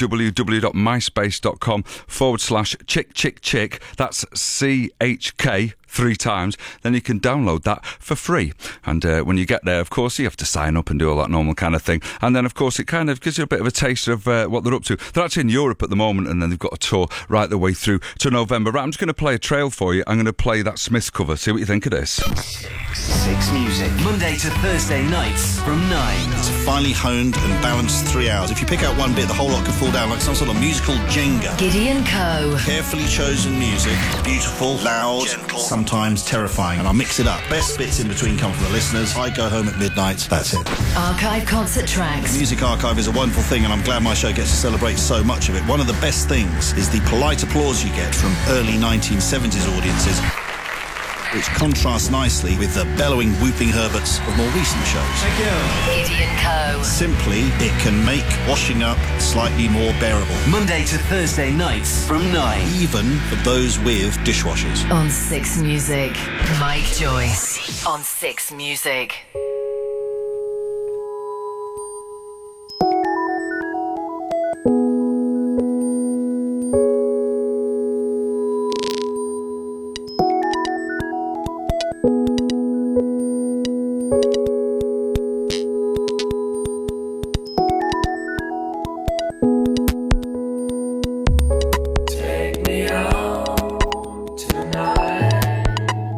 www.myspace.com/Chick Chick Chick, that's CHK 3 times, then you can download that for free. And when you get there, of course, you have to sign up and do all that normal kind of thing. And then, of course, it kind of gives you a bit of a taste of what they're up to. They're actually in Europe at the moment, and then they've got a tour right the way through to November. Right, I'm just going to play a trail for you. I'm going to play that Smiths cover. See what you think of this. 6 Music, Monday to Thursday nights from 9. It's a finely honed and balanced 3 hours. If you pick out one bit, the whole lot could fall down like some sort of musical Jenga. Gideon Co. Carefully chosen music, beautiful, loud, gentle, sometimes terrifying, and I'll mix it up. Best bits in between come from the listeners. I go home at midnight. That's it. Archive concert tracks. Music archive is a wonderful thing, and I'm glad my show gets to celebrate so much of it. One of the best things is the polite applause you get from early 1970s audiences, which contrasts nicely with the bellowing, whooping Herberts of more recent shows. Gideon Co. Simply, it can make washing up slightly more bearable, Monday to Thursday nights from 9. even for those with dishwashers. On 6 Music. Mike Joyce. On 6 Music. Take me out tonight,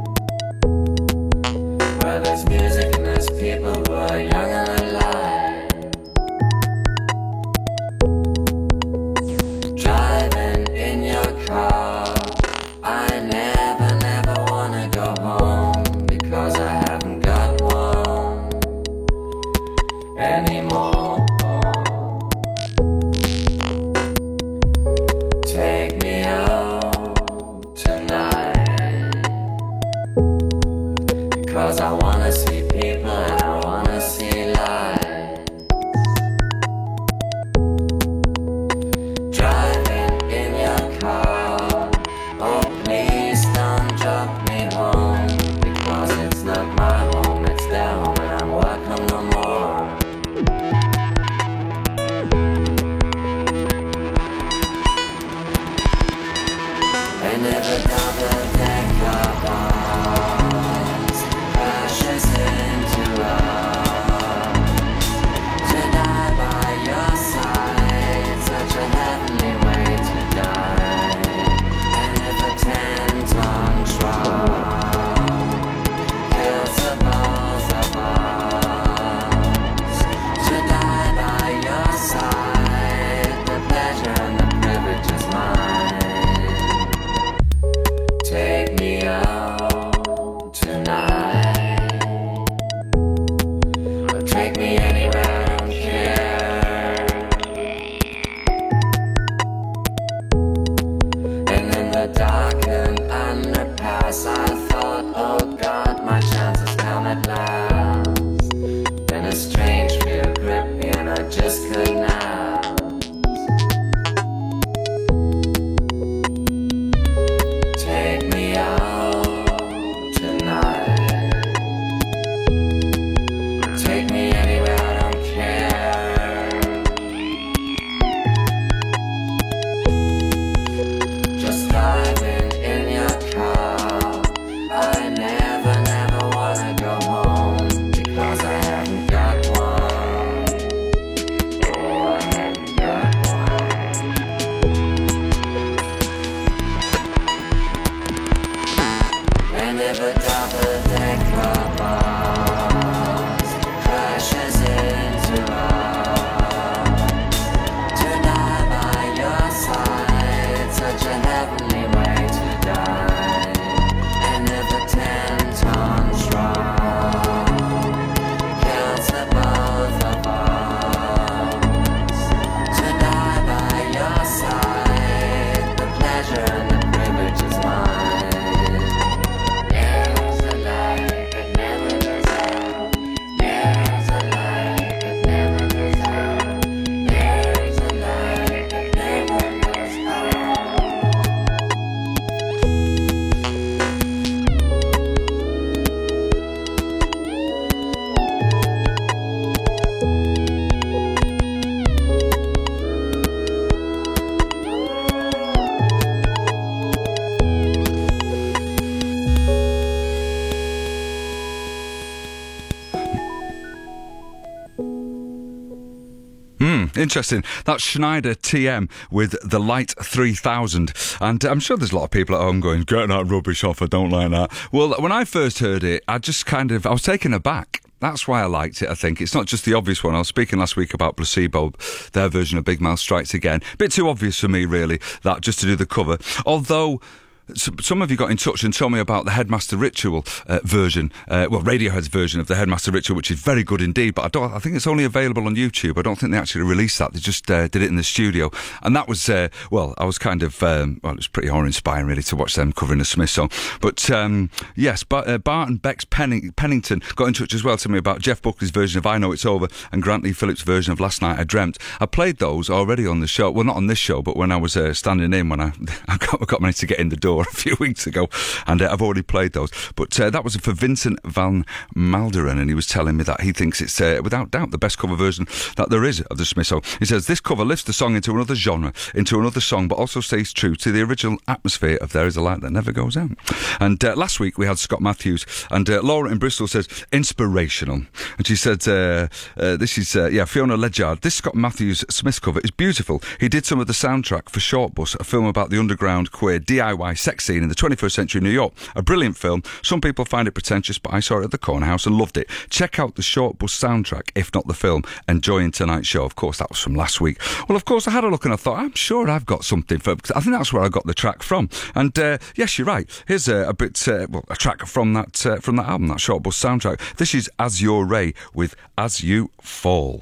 where there's music and there's people who are young and alive. Driving in your car, I never wanna go home because I haven't got one anymore. Take me out tonight, because I wanna see people and I wanna see light. Driving in your car, oh please don't drop me home, because it's not my home, it's their home and I'm welcome no more. And every double-decker bus crashes into us. To die by your side, such a heavenly way to die. And if a 10-ton truck kills the both of us, to die by your side, the pleasure and the privilege is mine. Interesting. That's Schneider TM with the Light 3000. And I'm sure there's a lot of people at home going, get that rubbish off, I don't like that. Well, when I first heard it, I was taken aback. That's why I liked it, I think. It's not just the obvious one. I was speaking last week about Placebo, their version of Big Mouth Strikes Again. Bit too obvious for me, really, that just to do the cover. Although some of you got in touch and told me about the Headmaster Ritual version, Radiohead's version of the Headmaster Ritual, which is very good indeed, but I think it's only available on YouTube. I don't think they actually released that. They just did it in the studio. And that was, I was kind of, it was pretty awe-inspiring, really, to watch them covering a Smith song. But, yes, Bart and Bex Pennington got in touch as well to me about Jeff Buckley's version of I Know It's Over and Grant Lee Phillips' version of Last Night I Dreamt. I played those already on the show. Well, not on this show, but when I was standing in, when I got managed to get in the door a few weeks ago, and I've already played those. But that was for Vincent Van Malderen, and he was telling me that he thinks it's without doubt the best cover version that there is of the Smiths. So he says this cover lifts the song into another genre, into another song, but also stays true to the original atmosphere of There Is a Light That Never Goes Out. And last week we had Scott Matthews, and Laura in Bristol says inspirational, and she said this is Fiona Ledyard. This Scott Matthews Smiths cover is beautiful. He did some of the soundtrack for Short Bus, a film about the underground queer DIY sex scene in the 21st century New York. A brilliant film. Some people find it pretentious, but I saw it at the Corner House and loved it. Check out the Short Bus soundtrack, if not the film. Enjoying tonight's show. Of course, that was from last week. Well, of course, I had a look and I thought, I'm sure I've got something for, because I think that's where I got the track from. And yes, you're right. Here's a track from that album, that Short Bus soundtrack. This is As Your Ray with As You Fall.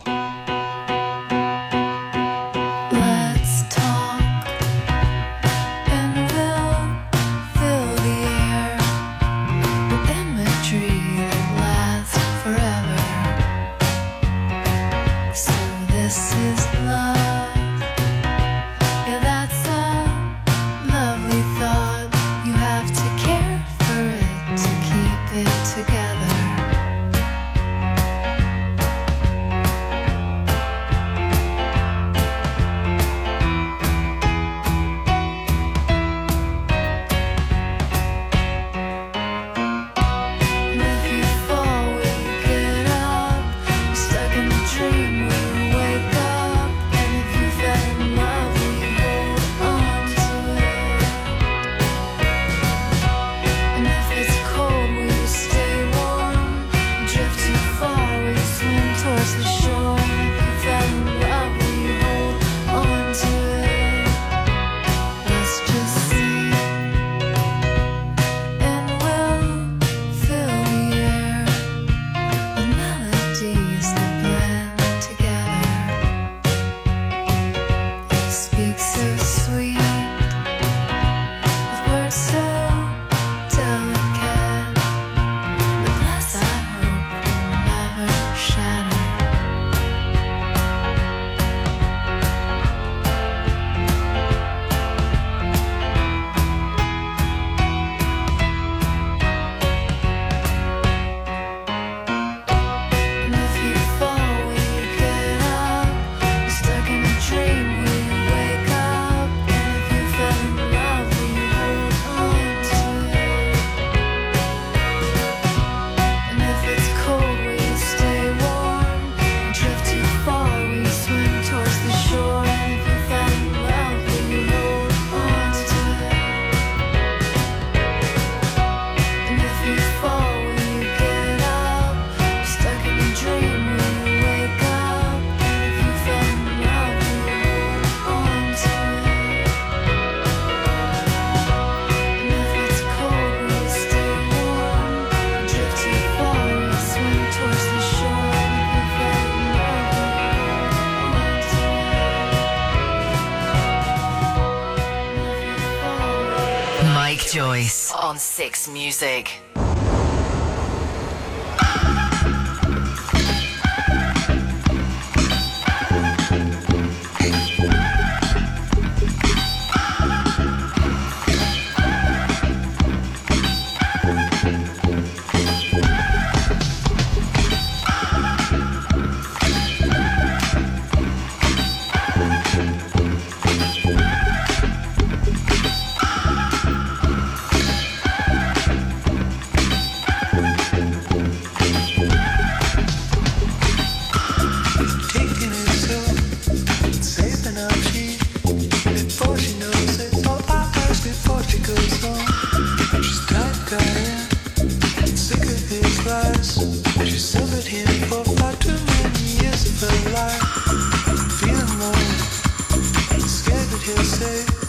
Joyce on Six Music.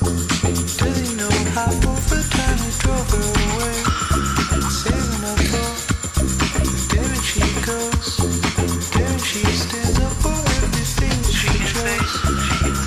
Does he know how over time he drove her away? Saving her for daring she goes, daring she stands up for everything she chose.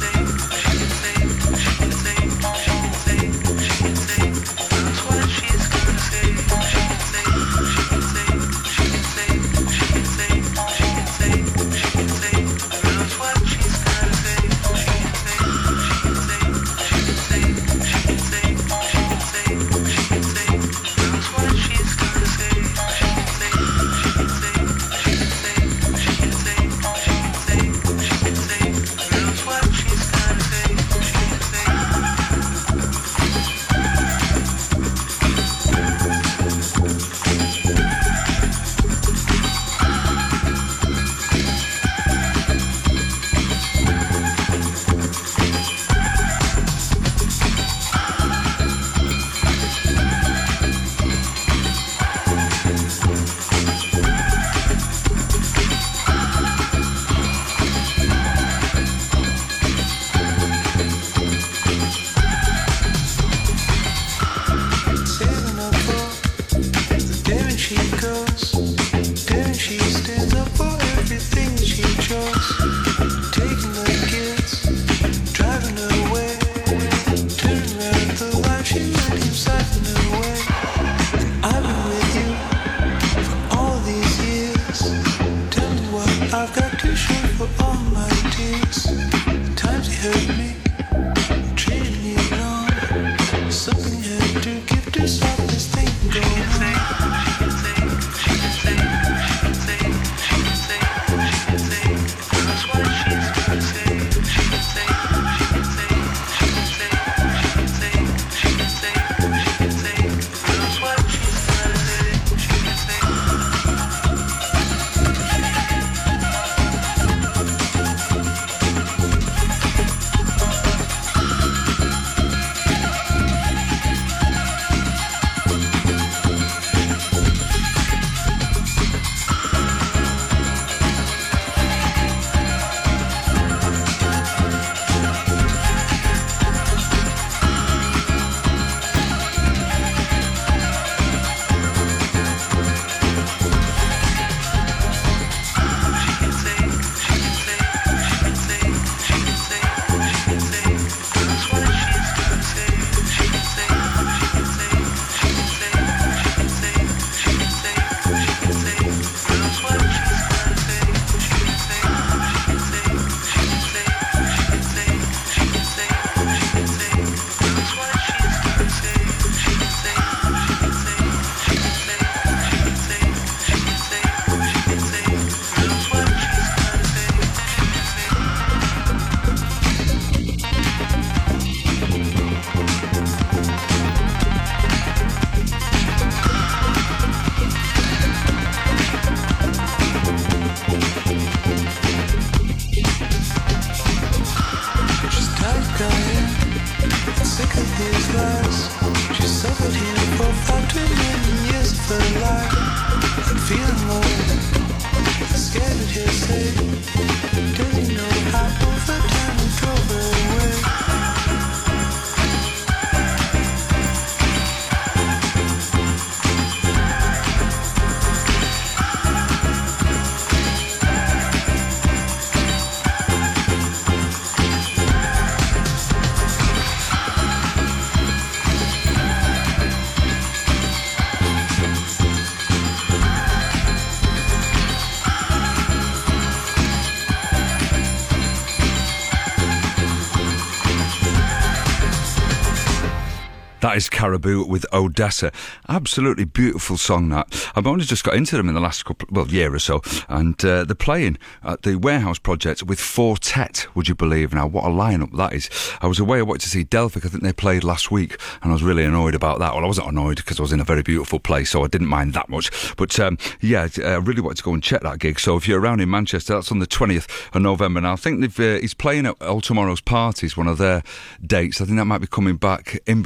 That is Caribou with Odessa. Absolutely beautiful song, that. I've only just got into them in the last year or so, and they're playing at the Warehouse Project with Fortet, would you believe? Now, what a lineup that is. I was away, I wanted to see Delphic, I think they played last week, and I was really annoyed about that. Well, I wasn't annoyed because I was in a very beautiful place, so I didn't mind that much. But I really wanted to go and check that gig. So if you're around in Manchester, that's on the 20th of November. Now, I think he's playing at All Tomorrow's Parties, one of their dates. I think that might be coming back in between the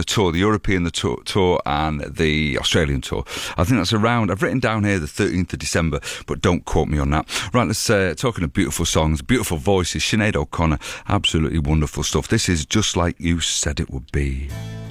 the tour, the European tour and the Australian tour. I think that's around, I've written down here the 13th of December, but don't quote me on that. Right, let's talking of beautiful songs, beautiful voices, Sinead O'Connor, absolutely wonderful stuff. This is Just Like You Said It Would Be.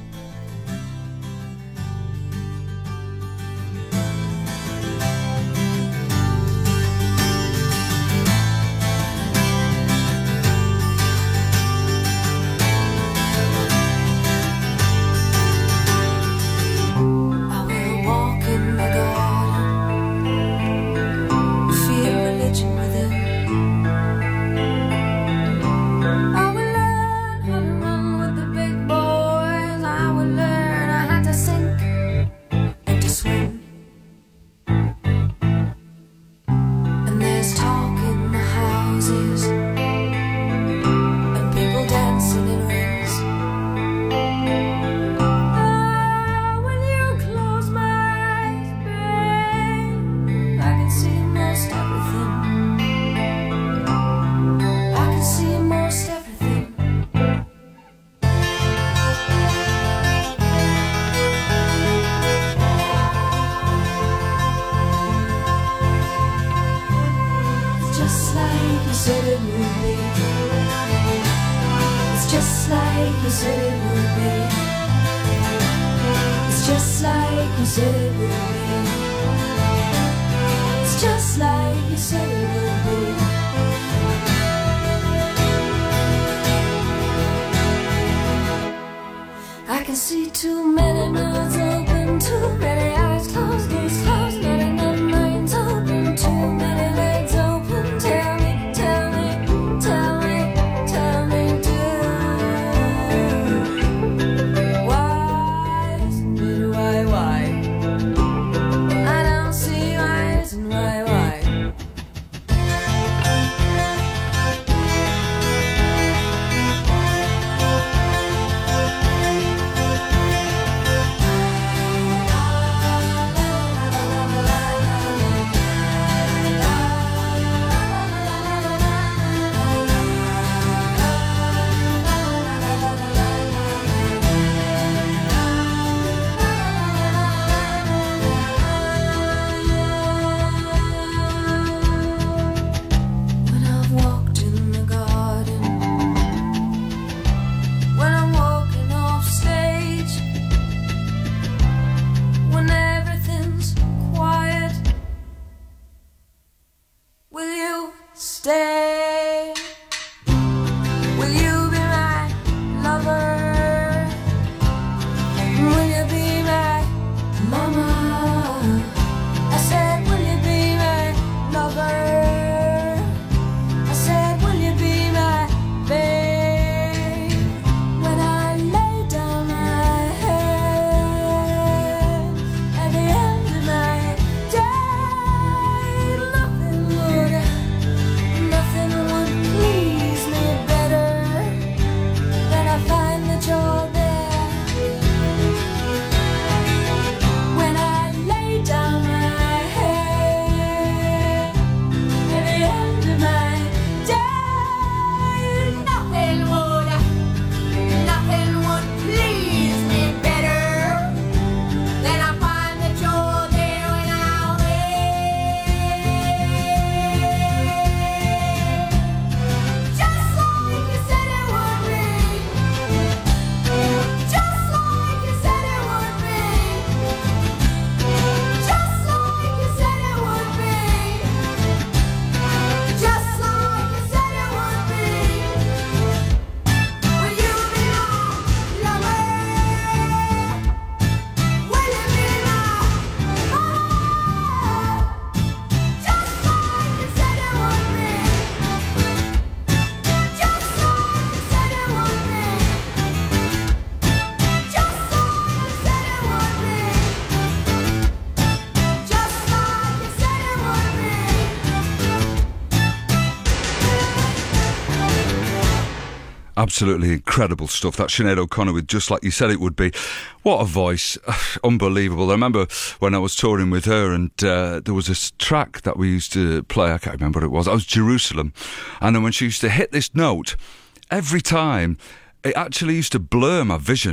Absolutely incredible stuff. That's Sinead O'Connor with Just Like You Said It Would Be. What a voice. Unbelievable. I remember when I was touring with her and there was this track that we used to play. I can't remember what it was. I was Jerusalem. And then when she used to hit this note, every time, it actually used to blur my vision.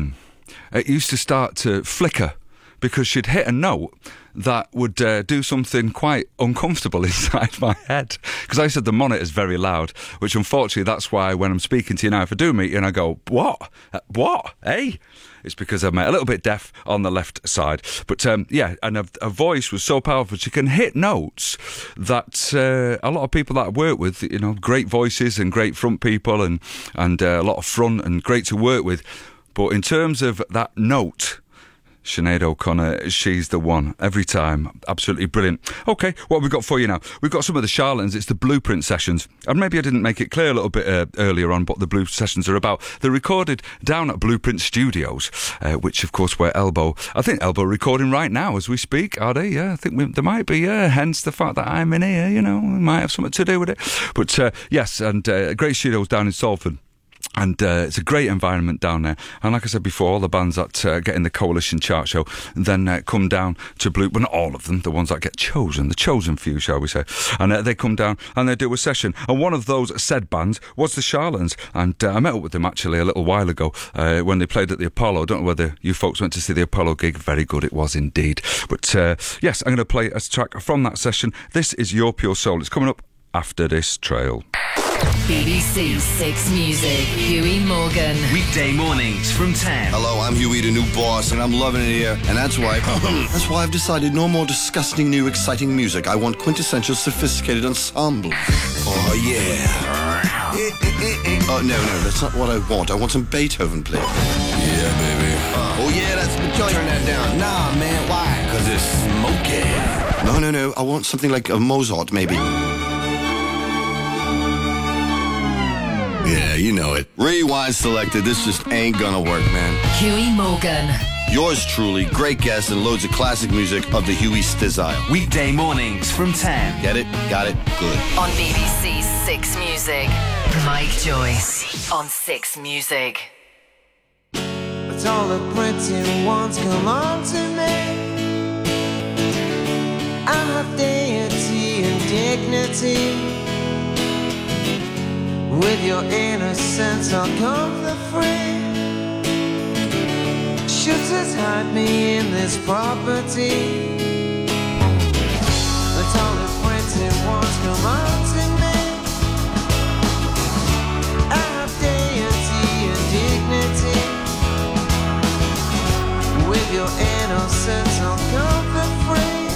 it used to start to flicker because she'd hit a note that would do something quite uncomfortable inside my head. Because I said the monitor's very loud, which unfortunately that's why when I'm speaking to you now, if I do meet you and I go, what? What? Hey? It's because I'm a little bit deaf on the left side. But yeah, and her voice was so powerful. She can hit notes that a lot of people that I work with, you know, great voices and great front people and a lot of front and great to work with. But in terms of that note, Sinead O'Connor, she's the one every time. Absolutely brilliant. Okay, what have we got for you now? We've got some of the Charlatans. It's the Blueprint sessions. And maybe I didn't make it clear a little bit earlier on what the Blue sessions are about. They're recorded down at Blueprint Studios, which, of course, where Elbow are recording right now as we speak, are they? Yeah, I think there might be, hence the fact that I'm in here, you know, might have something to do with it. But, yes, and great studios down in Salford. And it's a great environment down there. And like I said before, all the bands that get in the Coalition chart show then come down to Blue... Well, not all of them, the ones that get chosen, the chosen few, shall we say. And they come down and they do a session. And one of those said bands was the Charlatans. And I met up with them actually a little while ago when they played at the Apollo. I don't know whether you folks went to see the Apollo gig. Very good it was indeed. But yes, I'm going to play a track from that session. This is Your Pure Soul. It's coming up after this trail. BBC Six Music, Huey Morgan. Weekday mornings from 10. Hello, I'm Huey, the new boss, and I'm loving it here. And that's why I've decided no more disgusting new exciting music. I want quintessential sophisticated ensemble. Oh, yeah. Oh, no, that's not what I want. I want some Beethoven, please. Yeah, baby. Oh, yeah, that's the joint. Turn that down. Nah, man, why? Because it's smoky. No. I want something like a Mozart, maybe. Yeah, you know it. Rewind selected. This just ain't gonna work, man. Huey Morgan. Yours truly, great guest and loads of classic music of the Huey Stizile. Weekday mornings from 10. Get it? Got it? Good. On BBC Six Music, Mike Joyce on Six Music. But all the pretty ones come on to me. I have deity and dignity. With your innocence I'll come for free. Shooters hide me in this property. But all the pretty ones come on to me. I have deity and dignity. With your innocence I'll come for free.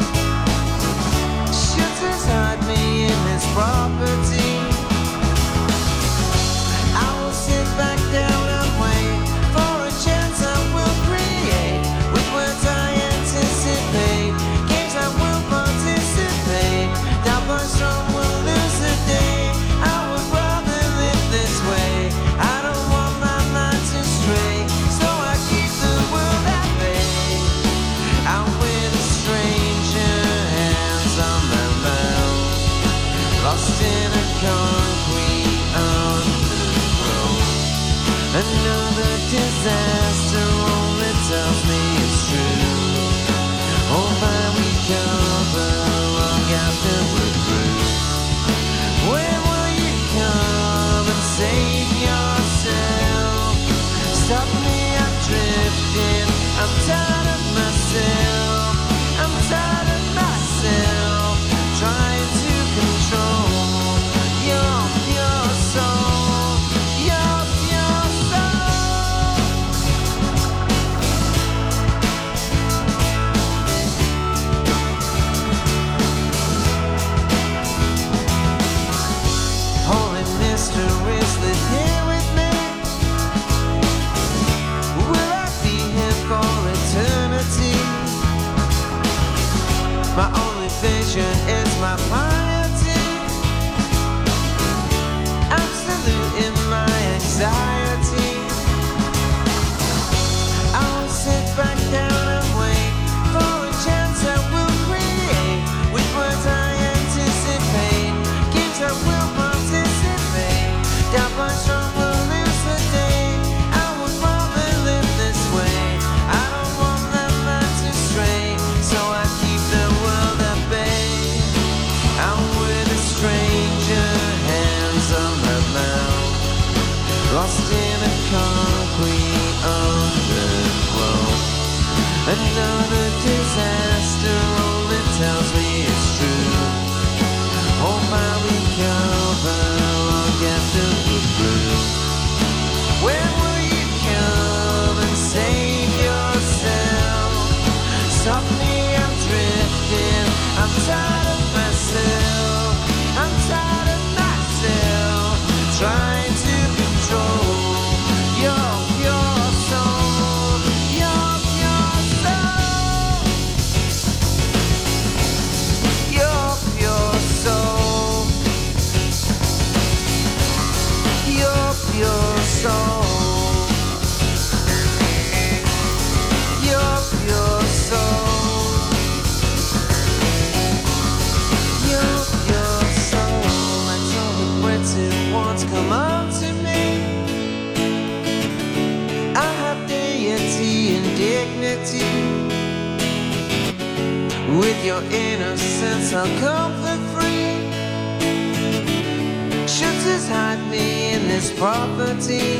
Shooters hide me in this property. Back down and wait for a chance I will create. With words I anticipate, games I will participate. Doubt my strong will lose the day. I would rather live this way. I don't want my mind to stray, so I keep the world at bay. I'm with a stranger, hands on my mouth, lost in a concrete another disaster only tells me it's true. Oh, my, we cover long after we're through. When will you come and save yourself? Stop me, I'm drifting. I'm tired of myself. I'm tired of myself. Trying to control your soul. Mysteries live here with me. Will I be here for eternity? My only vision is my piety. Absolute in my anxiety. I will sit back down and wait for a chance I will create. With words I anticipate, games I will participate. Doubt my strong will lose the day. I would rather live this way. I don't want my mind to stray, so I keep the world at bay. I'm dignity. With your innocence I'll comfort free. Shooters hide me in this property.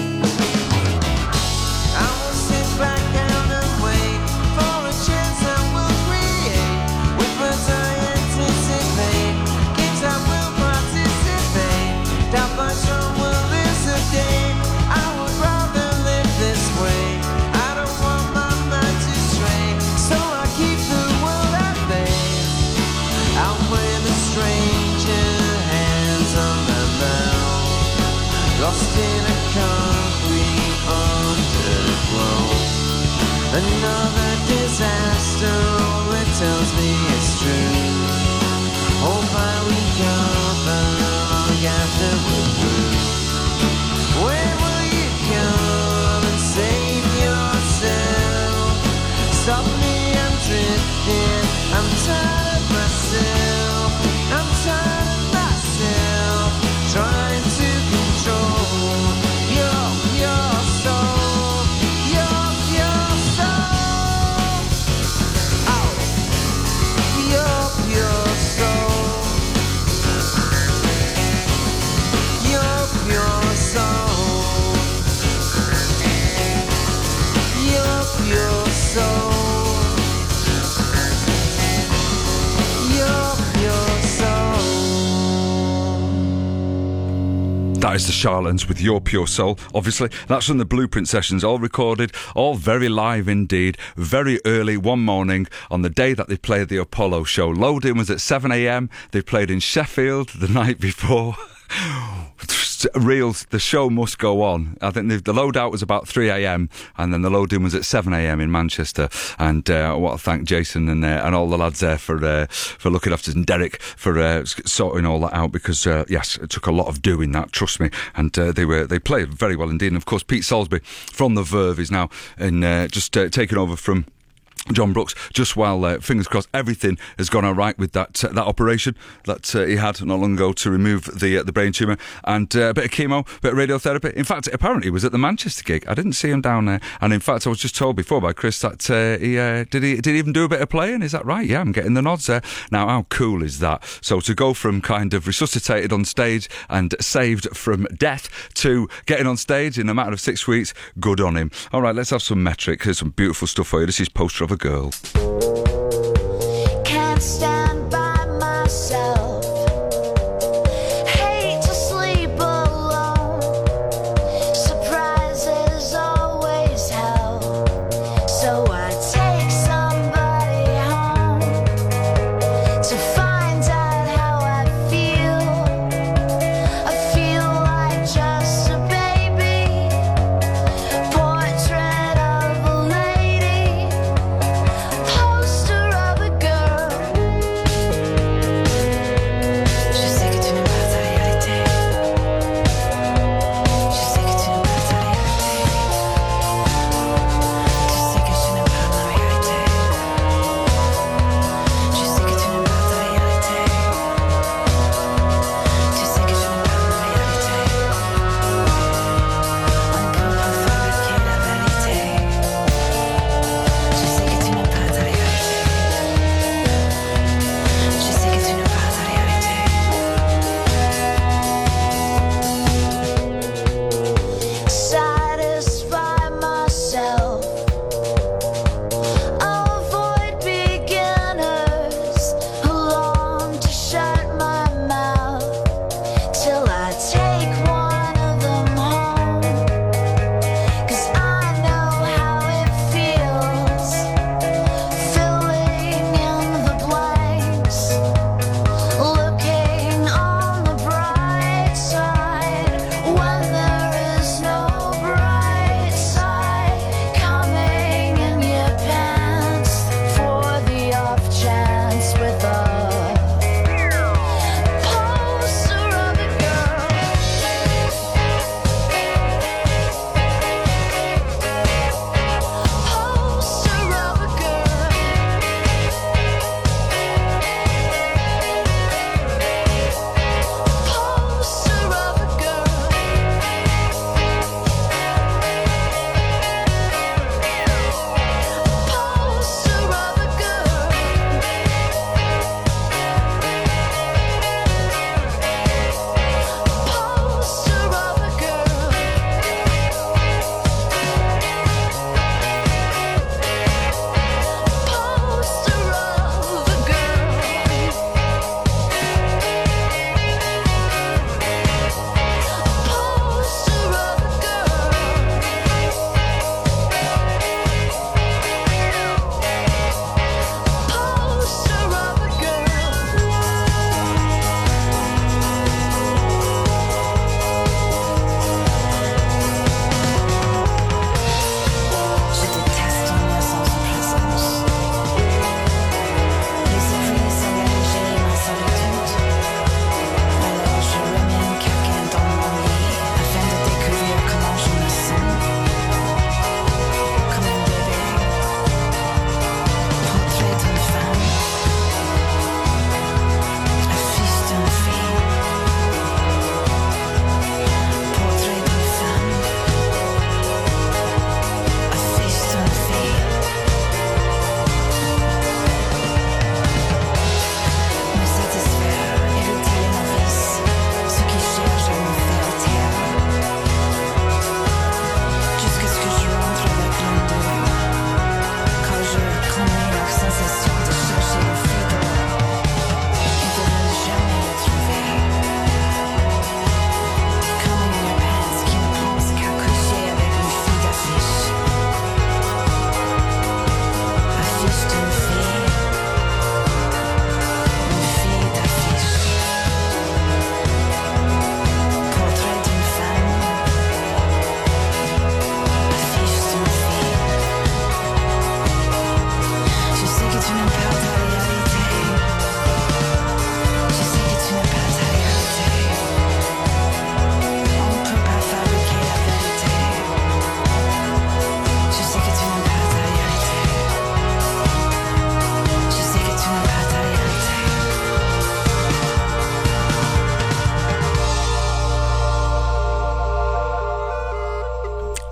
I will sit back down and wait for a chance I will create. With words I anticipate, games I will participate. Doubt my strong will dissipate. I would rather live this way. I don't want my mind to stray, so I keep the world at bay. Out with a stranger, hands on my mouth, lost in a concrete undergrowth. Another disaster, all it tells me is true. Hope I recover long after we're through. When will you come and save yourself? Stop me, I'm drifting, I'm tired of myself. I'm tired of myself, trying to control your soul, your soul. Oh, your soul, your soul, your soul. That is the Charlans with Your Pure Soul. Obviously, that's from the Blueprint sessions, all recorded, all very live indeed, very early one morning on the day that they played the Apollo show. Load-in was at 7 a.m. They played in Sheffield the night before. The show must go on. I think the load-out was about 3 a.m. and then the load-in was at 7 a.m. in Manchester. And I want to thank Jason and all the lads there for looking after us, and Derek for sorting all that out, because yes, it took a lot of doing that, trust me. And they played very well indeed. And of course, Pete Salisbury from The Verve is now in taking over from John Brooks, just while, fingers crossed, everything has gone all right with that operation that he had not long ago to remove the brain tumour, and a bit of chemo, a bit of radiotherapy. In fact, apparently he was at the Manchester gig. I didn't see him down there, and in fact I was just told before by Chris that he did even do a bit of playing. Is that right? Yeah, I'm getting the nods there. Now, how cool is that? So to go from kind of resuscitated on stage and saved from death to getting on stage in a matter of 6 weeks, good on him. All right, let's have some Metric. Here's some beautiful stuff for you. This is Poster of a Girl. Can't stand by myself. Hate to sleep alone. Surprises always help. So I take somebody home to find out how I feel. I feel like just a baby. Portrait of a lady.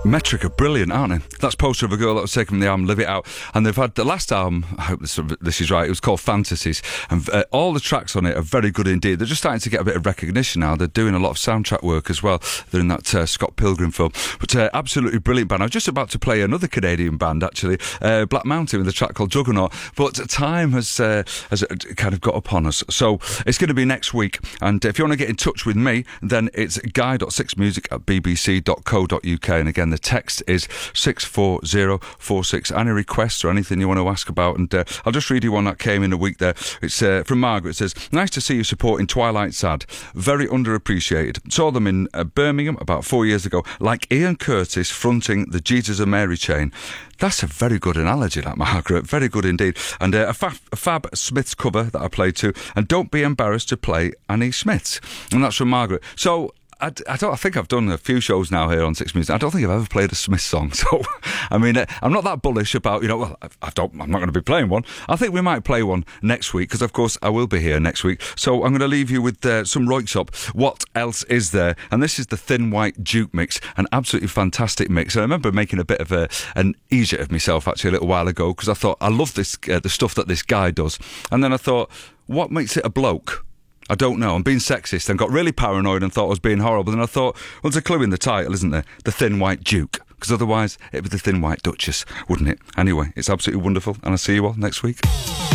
Metric are brilliant, aren't they? That's Poster of a Girl that was taken from the album Live It Out. And they've had the last album, I hope this is right, it was called Fantasies. And all the tracks on it are very good indeed. They're just starting to get a bit of recognition now. They're doing a lot of soundtrack work as well. They're in that Scott Pilgrim film. But absolutely brilliant band. I was just about to play another Canadian band, actually, Black Mountain, with a track called Juggernaut. But time has kind of got upon us. So it's going to be next week. And if you want to get in touch with me, then it's guy.6music@bbc.co.uk. And again, the text is 64046. Any requests or anything you want to ask about? And I'll just read you one that came in a week there. It's from Margaret. It says, nice to see you supporting Twilight Sad. Very underappreciated. Saw them in Birmingham about 4 years ago, like Ian Curtis fronting the Jesus and Mary chain. That's a very good analogy, that, Margaret. Very good indeed. And a Fab Smiths cover that I played to. And don't be embarrassed to play Annie Smith's. And that's from Margaret. So I think I've done a few shows now here on Six Music. I don't think I've ever played a Smith song. So, I mean, I'm not that bullish about, I'm not going to be playing one. I think we might play one next week because, of course, I will be here next weat. So I'm going to leave you with some Röyksopp. What else is there? And this is the Thin White Duke mix, an absolutely fantastic mix. And I remember making a bit of an idiot of myself actually a little while ago because I thought, I love this the stuff that this guy does. And then I thought, what makes it a bloke? I don't know. I'm being sexist and got really paranoid and thought I was being horrible. And I thought, well, there's a clue in the title, isn't there? The Thin White Duke. Because otherwise, it would be the Thin White Duchess, wouldn't it? Anyway, it's absolutely wonderful. And I'll see you all next week.